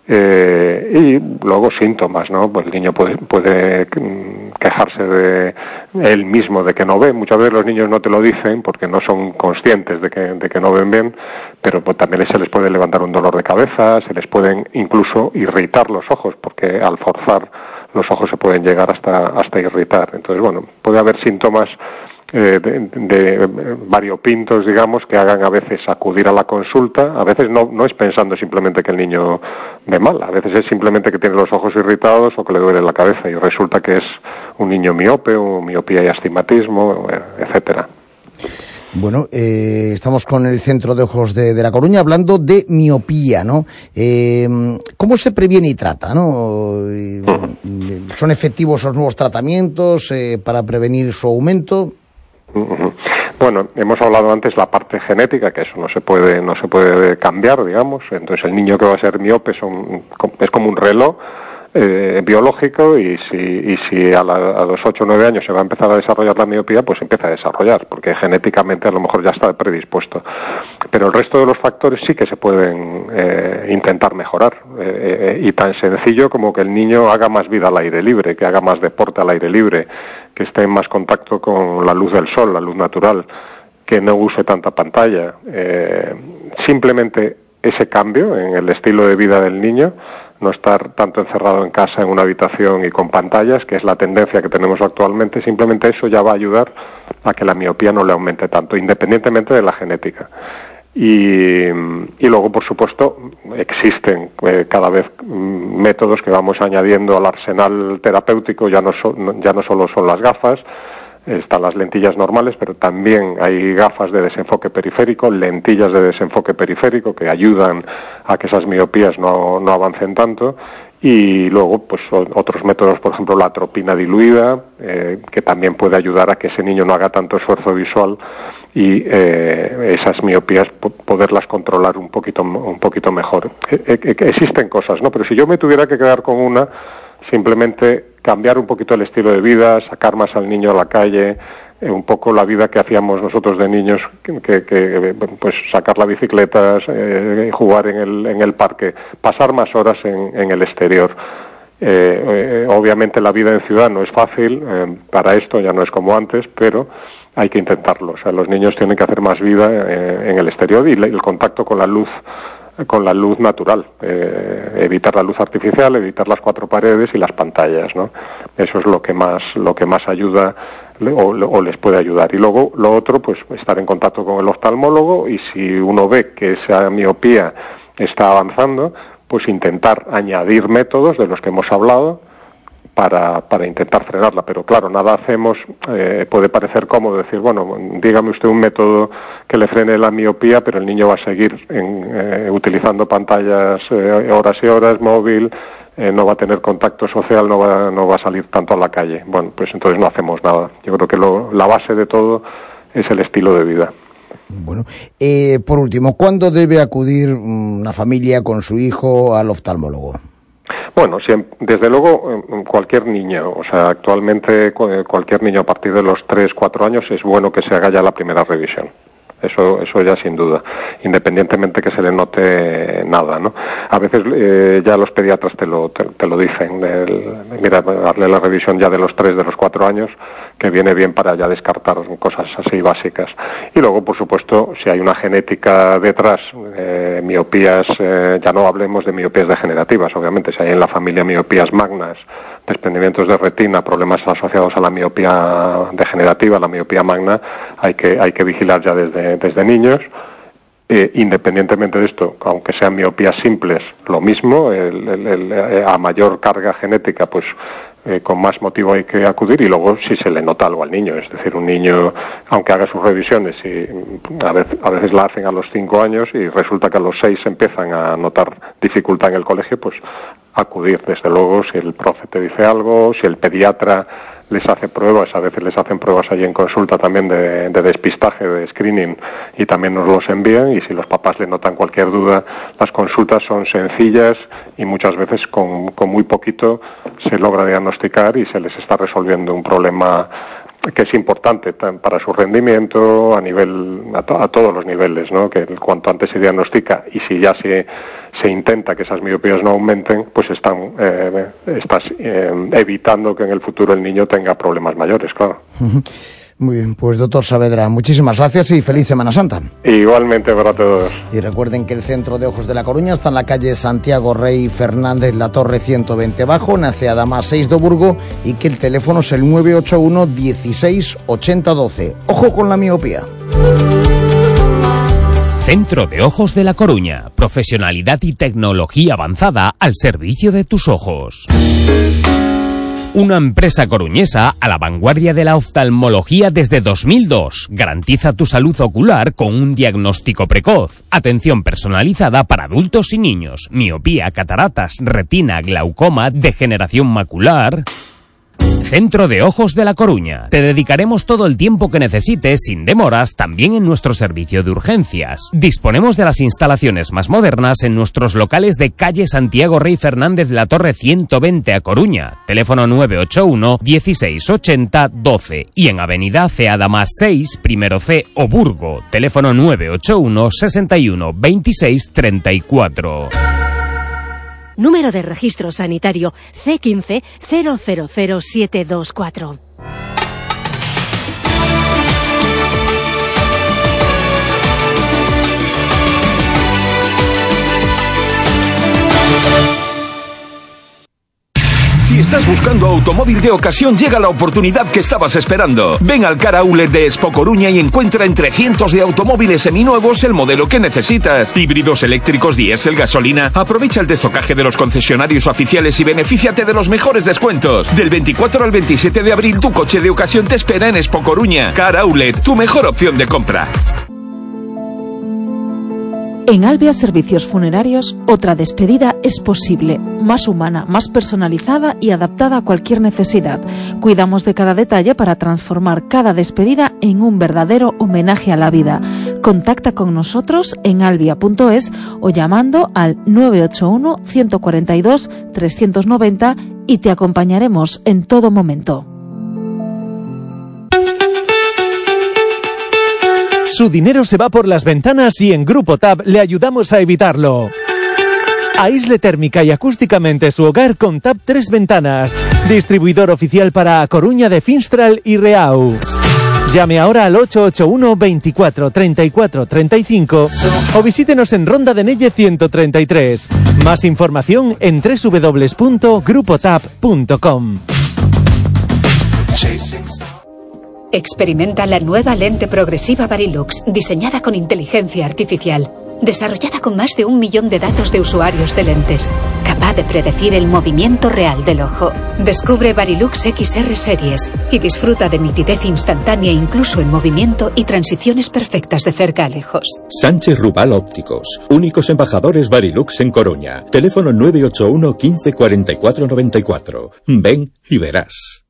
Eh, y luego síntomas, ¿no? Pues el niño puede, puede quejarse de él mismo de que no ve. Muchas veces los niños no te lo dicen porque no son conscientes de que, de que no ven bien, pero pues también se les puede levantar un dolor de cabeza, se les pueden incluso irritar los ojos, porque al forzar los ojos se pueden llegar hasta, hasta irritar. Entonces, bueno, puede haber síntomas Eh, de, de variopintos, digamos, que hagan a veces acudir a la consulta. A veces no, no es pensando simplemente que el niño ve mal, a veces es simplemente que tiene los ojos irritados o que le duele la cabeza y resulta que es un niño miope o miopía y astigmatismo, etcétera.
Bueno, eh, estamos con el Centro de Ojos de, de La Coruña hablando de miopía, ¿no? Eh, ¿Cómo se previene y trata, no? ¿Son efectivos los nuevos tratamientos eh, para prevenir su aumento?
Bueno, hemos hablado antes la parte genética, que eso no se puede no se puede cambiar, digamos. Entonces el niño que va a ser miope son, es como un reloj eh, biológico, y si y si a, la, a los ocho o nueve años se va a empezar a desarrollar la miopía, pues empieza a desarrollar, porque genéticamente a lo mejor ya está predispuesto. Pero el resto de los factores sí que se pueden eh, intentar mejorar, eh, y tan sencillo como que el niño haga más vida al aire libre, que haga más deporte al aire libre, que esté en más contacto con la luz del sol, la luz natural, que no use tanta pantalla. Eh, simplemente ese cambio en el estilo de vida del niño, no estar tanto encerrado en casa en una habitación y con pantallas, que es la tendencia que tenemos actualmente, simplemente eso ya va a ayudar a que la miopía no le aumente tanto, independientemente de la genética. Y, y luego, por supuesto, existen eh, cada vez métodos que vamos añadiendo al arsenal terapéutico. Ya no, so, ya no solo son las gafas, están las lentillas normales, pero también hay gafas de desenfoque periférico, lentillas de desenfoque periférico que ayudan a que esas miopías no, no avancen tanto. Y luego, pues otros métodos, por ejemplo, la atropina diluida, eh, que también puede ayudar a que ese niño no haga tanto esfuerzo visual y eh, esas miopías po- poderlas controlar un poquito un poquito mejor. Eh, eh, existen cosas, ¿no? Pero si yo me tuviera que quedar con una, simplemente cambiar un poquito el estilo de vida, sacar más al niño a la calle, eh, un poco la vida que hacíamos nosotros de niños, que, que, que pues sacar la bicicleta, eh, jugar en el, en el parque, pasar más horas en, en el exterior. Eh, eh, obviamente la vida en ciudad no es fácil, eh, para esto ya no es como antes, pero hay que intentarlo. O sea, los niños tienen que hacer más vida eh, en el exterior, y el contacto con la luz con la luz natural, eh, evitar la luz artificial, evitar las cuatro paredes y las pantallas, ¿no? Eso es lo que más lo que más ayuda o, o les puede ayudar. Y luego lo otro, pues estar en contacto con el oftalmólogo, y si uno ve que esa miopía está avanzando, pues intentar añadir métodos de los que hemos hablado para, para intentar frenarla, pero claro, nada hacemos, eh, puede parecer cómodo decir, bueno, dígame usted un método que le frene la miopía, pero el niño va a seguir en, eh, utilizando pantallas eh, horas y horas, móvil, eh, no va a tener contacto social, no va, no va a salir tanto a la calle. Bueno, pues entonces no hacemos nada. Yo creo que lo, la base de todo es el estilo de vida.
Bueno, eh, por último, ¿cuándo debe acudir una familia con su hijo al oftalmólogo?
Bueno, siempre, desde luego, cualquier niño, o sea, actualmente cualquier niño a partir de los tres, cuatro años es bueno que se haga ya la primera revisión. Eso, eso ya sin duda, independientemente que se le note nada, ¿no? A veces eh, ya los pediatras te lo, te, te lo dicen, el, mira, darle la revisión ya de los tres, de los cuatro años, que viene bien para ya descartar cosas así básicas. Y luego, por supuesto, si hay una genética detrás, eh, miopías, eh, ya no hablemos de miopías degenerativas, obviamente, si hay en la familia miopías magnas, desprendimientos de retina, problemas asociados a la miopía degenerativa, la miopía magna, hay que, hay que vigilar ya desde desde niños, eh, independientemente de esto, aunque sean miopías simples, lo mismo, el, el, el, a mayor carga genética, pues eh, con más motivo hay que acudir, y luego si se le nota algo al niño, es decir, un niño, aunque haga sus revisiones, y a veces, a veces la hacen a los cinco años y resulta que a los seis empiezan a notar dificultad en el colegio, pues acudir, desde luego, si el profe te dice algo, si el pediatra les hace pruebas, a veces les hacen pruebas allí en consulta también de, de despistaje, de screening, y también nos los envían, y si los papás le notan cualquier duda, las consultas son sencillas y muchas veces con, con muy poquito se logra diagnosticar y se les está resolviendo un problema que es importante para su rendimiento a nivel a, to, a todos los niveles, ¿no? Que cuanto antes se diagnostica y si ya se se intenta que esas miopías no aumenten, pues están eh, estás eh, evitando que en el futuro el niño tenga problemas mayores, claro.
Muy bien, pues doctor Saavedra, muchísimas gracias y feliz Semana Santa.
Igualmente para todos.
Y recuerden que el Centro de Ojos de La Coruña está en la calle Santiago Rey Fernández, La Torre ciento veinte Bajo, nace Adamás seis de Burgo, y que el teléfono es el nueve ocho uno dieciséis ochenta doce. Ojo con la miopía.
Centro de Ojos de La Coruña. Profesionalidad y tecnología avanzada al servicio de tus ojos. Una empresa coruñesa a la vanguardia de la oftalmología desde dos mil dos. Garantiza tu salud ocular con un diagnóstico precoz. Atención personalizada para adultos y niños. Miopía, cataratas, retina, glaucoma, degeneración macular. Centro de Ojos de La Coruña. Te dedicaremos todo el tiempo que necesites, sin demoras, también en nuestro servicio de urgencias. Disponemos de las instalaciones más modernas en nuestros locales de calle Santiago Rey Fernández, La Torre ciento veinte a Coruña. Teléfono nueve ocho uno dieciséis ochenta doce. Y en Avenida Ceada más seis, Primero C o Burgo. Teléfono nueve ocho uno sesenta y uno veintiséis treinta y cuatro.
Número de registro sanitario C quince cero cero cero siete dos cuatro.
Si estás buscando automóvil de ocasión, llega la oportunidad que estabas esperando. Ven al Car Outlet de Expo Coruña y encuentra entre cientos de automóviles seminuevos el modelo que necesitas. Híbridos, eléctricos, diésel, gasolina. Aprovecha el destocaje de los concesionarios oficiales y benefíciate de los mejores descuentos. Del veinticuatro al veintisiete de abril, tu coche de ocasión te espera en Expo Coruña. Car Outlet, tu mejor opción de compra.
En Albia Servicios Funerarios, otra despedida es posible, más humana, más personalizada y adaptada a cualquier necesidad. Cuidamos de cada detalle para transformar cada despedida en un verdadero homenaje a la vida. Contacta con nosotros en albia punto es o llamando al nueve ocho uno uno cuatro dos trescientos noventa y te acompañaremos en todo momento.
Su dinero se va por las ventanas y en Grupo Tab le ayudamos a evitarlo. Aísle térmica y acústicamente su hogar con Tab tres Ventanas. Distribuidor oficial para A Coruña de Finstral y Reau. Llame ahora al ocho ocho uno veinticuatro treinta y cuatro treinta y cinco o visítenos en Ronda de Nelle ciento treinta y tres. Más información en doble u doble u doble u punto grupo tab punto com.
Experimenta la nueva lente progresiva Varilux, diseñada con inteligencia artificial.
desarrollada con más de un millón de datos de usuarios de lentes, capaz de predecir el movimiento real del ojo. Descubre Varilux X R Series y disfruta de nitidez instantánea incluso en movimiento y transiciones perfectas de cerca a lejos.
Sánchez Rubal Ópticos, únicos embajadores Varilux en Coruña. Teléfono nueve ocho uno, quince, cuarenta y cuatro, noventa y cuatro. Ven y verás.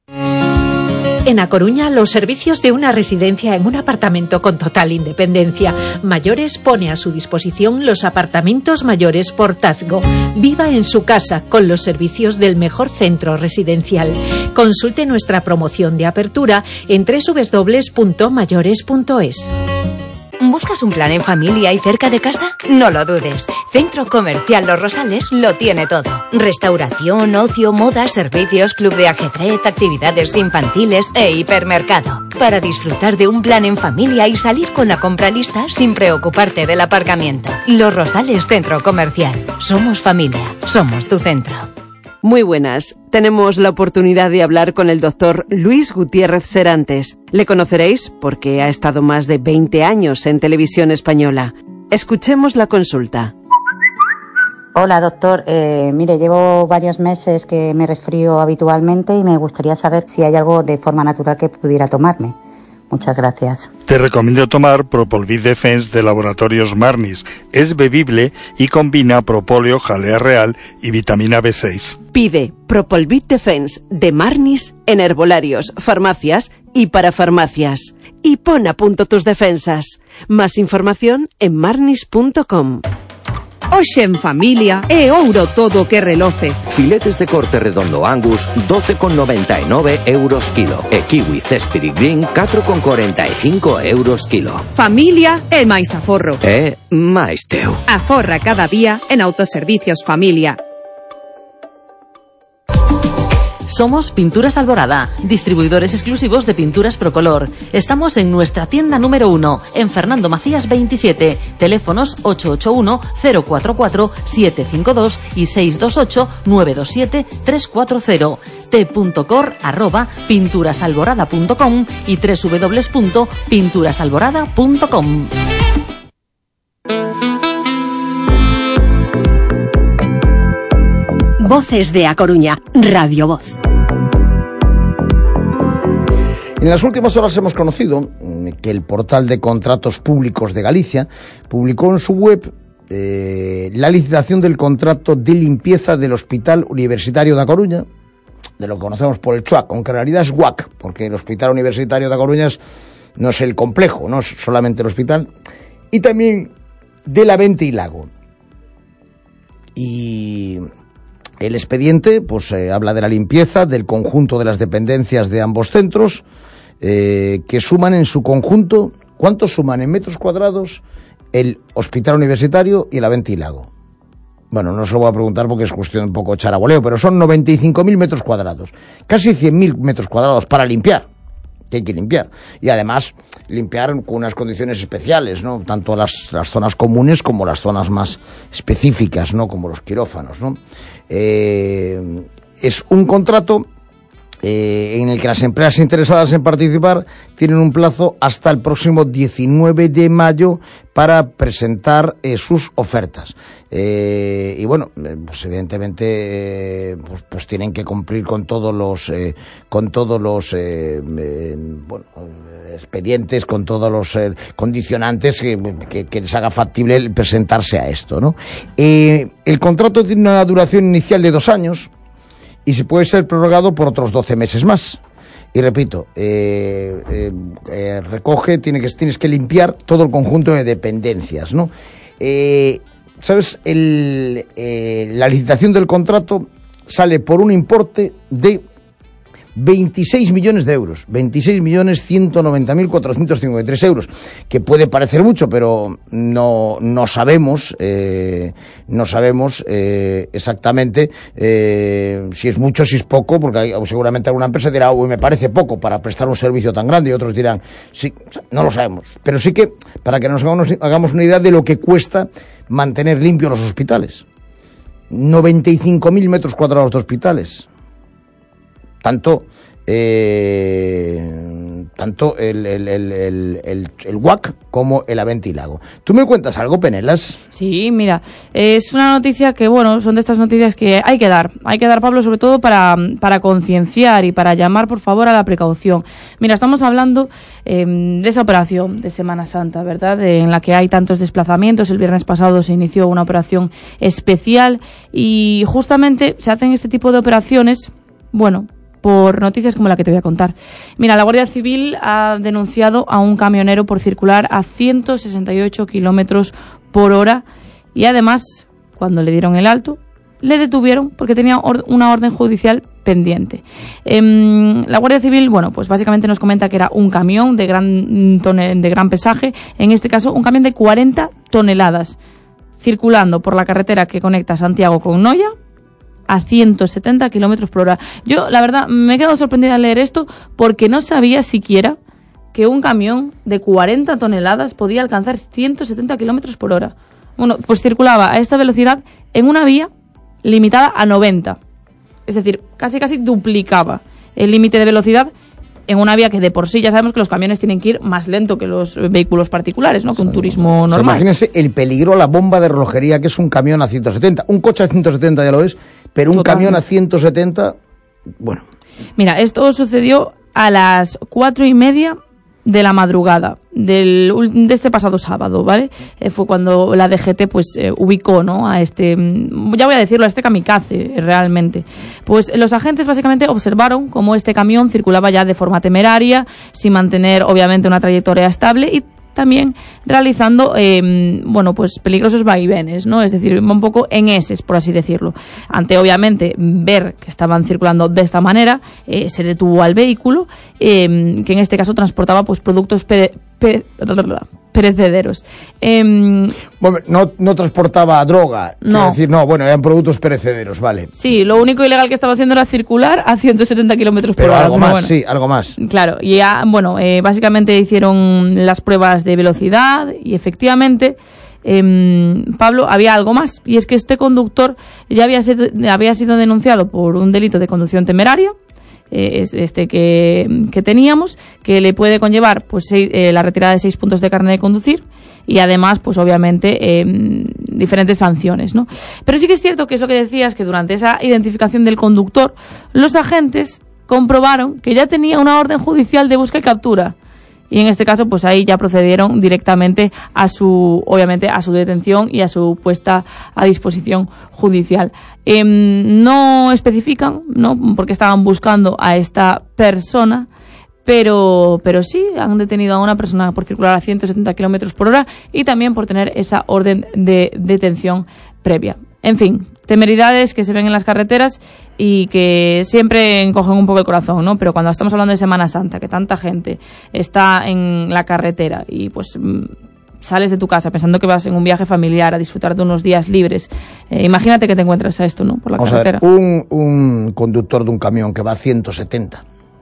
En A Coruña, los servicios de una residencia en un apartamento con total independencia. Mayores pone a su disposición los apartamentos mayores Portazgo. Viva en su casa con los servicios del mejor centro residencial. Consulte nuestra promoción de apertura en doble u doble u doble u punto mayores punto es.
¿Buscas un plan en familia y cerca de casa? No lo dudes. Centro Comercial Los Rosales lo tiene todo. Restauración, ocio, moda, servicios, club de ajedrez, actividades infantiles e hipermercado. Para disfrutar de un plan en familia y salir con la compra lista sin preocuparte del aparcamiento. Los Rosales Centro Comercial. Somos familia. Somos tu centro.
Muy buenas. Tenemos la oportunidad de hablar con el doctor Luis Gutiérrez Serantes. Le conoceréis porque ha estado más de veinte años en Televisión Española. Escuchemos la consulta.
Hola, doctor. Eh, mire, llevo varios meses que me resfrío habitualmente y me gustaría saber si hay algo de forma natural que pudiera tomarme. Muchas gracias.
Te recomiendo tomar Propolvid Defense de Laboratorios Marnis. Es bebible y combina propóleo, jalea real y vitamina B seis.
Pide Propolvid Defense de Marnis en herbolarios, farmacias y para farmacias. Y pon a punto tus defensas. Más información en marnis punto com.
Hoxe en familia é ouro todo que reloce.
Filetes de corte redondo Angus, doce con noventa y nueve euros kilo. E kiwi Cespiri Green, catro con cuarenta y cinco euros kilo.
Familia é máis aforro.
É máis teu.
Aforra cada día en Autoservicios Familia.
Somos Pinturas Alborada, distribuidores exclusivos de pinturas Procolor. Estamos en nuestra tienda número uno, en Fernando Macías veintisiete, teléfonos ocho ocho uno, cero cuatro cuatro, siete cinco dos y seis dos ocho, nueve dos siete, tres cuatro cero, t.cor arroba pinturasalborada punto com y doble u doble u doble u punto pinturasalborada punto com.
Voces de A Coruña, Radio Voz.
En las últimas horas hemos conocido que el portal de contratos públicos de Galicia publicó en su web eh, la licitación del contrato de limpieza del Hospital Universitario de A Coruña, de lo que conocemos por el C H U A C, aunque en realidad es W A C, porque el Hospital Universitario de A Coruña es, no es el complejo, no es solamente el hospital, y también de la Vente y Lago. Y el expediente pues eh, habla de la limpieza del conjunto de las dependencias de ambos centros, eh, que suman en su conjunto, ¿cuántos suman en metros cuadrados el Hospital Universitario y la Vente y Lago? Bueno, no se lo voy a preguntar porque es cuestión de un poco charaboleo, pero son noventa y cinco mil metros cuadrados, casi cien mil metros cuadrados para limpiar, que hay que limpiar, y además limpiar con unas condiciones especiales, ¿no? Tanto las, las zonas comunes como las zonas más específicas, ¿no? Como los quirófanos, ¿no? Eh, es un contrato eh, en el que las empresas interesadas en participar tienen un plazo hasta el próximo diecinueve de mayo para presentar eh, sus ofertas. Eh, y bueno, pues evidentemente eh, pues, pues tienen que cumplir con todos los eh, con todos los eh, eh, bueno, expedientes, con todos los eh, condicionantes que, que, que les haga factible el presentarse a esto, ¿no? Eh, el contrato tiene una duración inicial de dos años y se puede ser prorrogado por otros doce meses más. Y repito, eh, eh, eh, recoge, tiene que, tienes que limpiar todo el conjunto de dependencias, ¿no? Eh, ¿Sabes? El, eh, la licitación del contrato sale por un importe de veintiséis millones de euros, veintiséis millones ciento noventa mil cuatrocientos cincuenta y tres euros, que puede parecer mucho, pero no, no sabemos, eh, no sabemos eh, exactamente eh, si es mucho, si es poco, porque hay, seguramente alguna empresa dirá, uy, me parece poco para prestar un servicio tan grande, y otros dirán, sí, no lo sabemos, pero sí que, para que nos hagamos, hagamos una idea de lo que cuesta mantener limpios los hospitales, noventa y cinco mil metros cuadrados de hospitales. Tanto, eh, tanto el, el, el, el, el, el W A C como el Aventilago. ¿Tú me cuentas algo, Penelas?
Sí, mira, es una noticia que, bueno, son de estas noticias que hay que dar. Hay que dar, Pablo, sobre todo para, para concienciar y para llamar, por favor, a la precaución. Mira, estamos hablando eh, de esa operación de Semana Santa, ¿verdad?, de, en la que hay tantos desplazamientos. El viernes pasado se inició una operación especial y justamente se hacen este tipo de operaciones, bueno, por noticias como la que te voy a contar. Mira, la Guardia Civil ha denunciado a un camionero por circular a ciento sesenta y ocho kilómetros por hora y además, cuando le dieron el alto, le detuvieron porque tenía or- una orden judicial pendiente. Eh, la Guardia Civil, bueno, pues básicamente nos comenta que era un camión de gran, tone- de gran pesaje, en este caso un camión de cuarenta toneladas, circulando por la carretera que conecta Santiago con Noia a ciento setenta kilómetros por hora. Yo, la verdad, me he quedado sorprendida al leer esto porque no sabía siquiera que un camión de cuarenta toneladas podía alcanzar ciento setenta kilómetros por hora. Bueno, pues circulaba a esta velocidad en una vía limitada a noventa. Es decir, casi casi duplicaba el límite de velocidad en una vía que de por sí ya sabemos que los camiones tienen que ir más lento que los vehículos particulares, ¿no? Que un turismo normal. O sea,
imagínense el peligro, la bomba de relojería que es un camión a ciento setenta. Un coche a ciento setenta ya lo es, pero un Total. camión a ciento setenta, bueno.
Mira, esto sucedió a las cuatro y media de la madrugada del, de este pasado sábado, ¿vale? Eh, fue cuando la D G T pues eh, ubicó, ¿no?, a este, ya voy a decirlo, a este kamikaze, eh, realmente. Pues los agentes básicamente observaron cómo este camión circulaba ya de forma temeraria, sin mantener obviamente una trayectoria estable y también realizando, eh, bueno, pues peligrosos vaivenes, ¿no? Es decir, un poco en eses, por así decirlo. Ante, obviamente, ver que estaban circulando de esta manera, eh, se detuvo al vehículo, eh, que en este caso transportaba, pues, productos pere, pere, perecederos. Eh,
bueno, no, no transportaba droga,
no.
Es decir, no, bueno, eran productos perecederos, vale.
Sí, lo único ilegal que estaba haciendo era circular a ciento setenta kilómetros por
hora. Pero algo más,
bueno.
sí, algo más.
Claro, y ya, bueno, eh, básicamente hicieron las pruebas de velocidad y efectivamente, eh, Pablo, había algo más, y es que este conductor ya había sido, había sido denunciado por un delito de conducción temeraria, eh, este que, que teníamos, que le puede conllevar pues seis, eh, la retirada de seis puntos de carnet de conducir y además, pues obviamente, eh, diferentes sanciones, ¿no? Pero sí que es cierto que es lo que decías, que durante esa identificación del conductor, los agentes comprobaron que ya tenía una orden judicial de busca y captura. Y en este caso, pues ahí ya procedieron directamente a su, obviamente, a su detención y a su puesta a disposición judicial. Eh, no especifican, ¿no?, porque estaban buscando a esta persona, pero, pero sí han detenido a una persona por circular a ciento setenta kilómetros por hora y también por tener esa orden de detención previa. En fin, temeridades que se ven en las carreteras y que siempre encogen un poco el corazón, ¿no? Pero cuando estamos hablando de Semana Santa, que tanta gente está en la carretera y pues sales de tu casa pensando que vas en un viaje familiar a disfrutar de unos días libres, eh, imagínate que te encuentras a esto, ¿no?, por la
Vamos
carretera.
A ver, un, un conductor de un camión que va a ciento setenta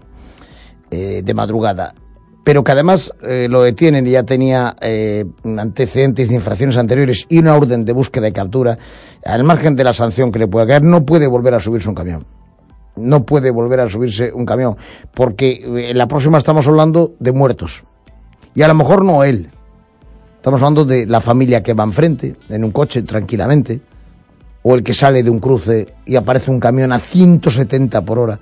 eh, de madrugada, pero que además eh, lo detienen y ya tenía eh, antecedentes de infracciones anteriores y una orden de búsqueda y captura, al margen de la sanción que le pueda caer, no puede volver a subirse un camión. No puede volver a subirse un camión, porque en la próxima estamos hablando de muertos. Y a lo mejor no él. Estamos hablando de la familia que va enfrente, en un coche, tranquilamente, o el que sale de un cruce y aparece un camión a ciento setenta por hora,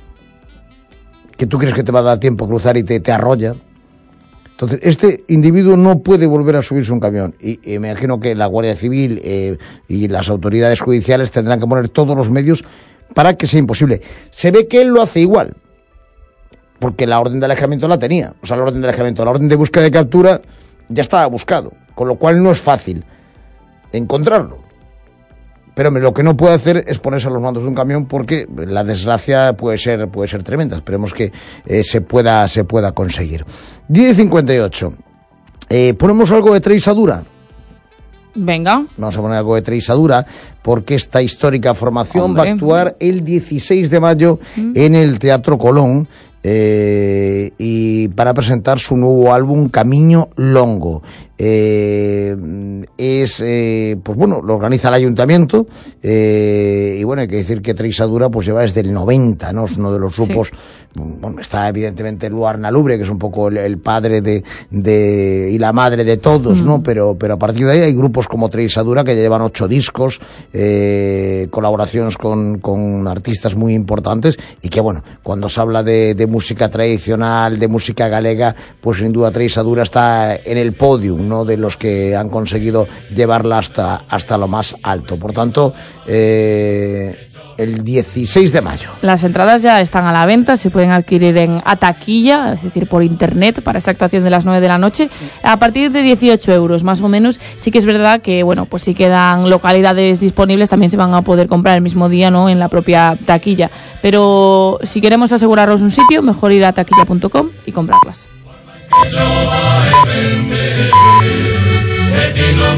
que tú crees que te va a dar tiempo a cruzar y te, te arrolla. Entonces, este individuo no puede volver a subirse un camión. Y, y me imagino que la Guardia Civil eh, y las autoridades judiciales tendrán que poner todos los medios para que sea imposible. Se ve que él lo hace igual, porque la orden de alejamiento la tenía. O sea, la orden de alejamiento, la orden de búsqueda y captura ya estaba buscado, con lo cual no es fácil encontrarlo. Pero hombre, lo que no puede hacer es ponerse a los mandos de un camión, porque la desgracia puede ser puede ser tremenda. Esperemos que eh, se pueda se pueda conseguir. diez cincuenta y ocho. Eh, ¿Ponemos algo de Treisadura?
Venga.
Vamos a poner algo de Treisadura, porque esta histórica formación Hombre. va a actuar el dieciséis de mayo ¿Mm? en el Teatro Colón. eh, y para presentar su nuevo álbum Camiño Longo. Eh, es, eh, pues bueno, lo organiza el ayuntamiento, eh, y bueno, hay que decir que Treixadura pues lleva desde el noventa, ¿no? Es uno de los grupos, sí. Bueno, está evidentemente Luarna Lubre, que es un poco el, el padre de, de, y la madre de todos, mm. ¿no? Pero, pero a partir de ahí hay grupos como Treixadura que ya llevan ocho discos, eh, colaboraciones con, con artistas muy importantes, y que bueno, cuando se habla de, de música tradicional, de música galega, pues sin duda Treixadura está en el podium, ¿no? De los que han conseguido llevarla hasta, hasta lo más alto. Por tanto, eh, el dieciséis de mayo.
Las entradas ya están a la venta, se pueden adquirir en a taquilla, es decir, por internet, para esta actuación de las nueve de la noche, a partir de dieciocho euros, más o menos. Sí que es verdad que, bueno, pues sí quedan localidades disponibles, también se van a poder comprar el mismo día, ¿no?, en la propia taquilla. Pero si queremos asegurarnos un sitio, mejor ir a taquilla punto com y comprarlas.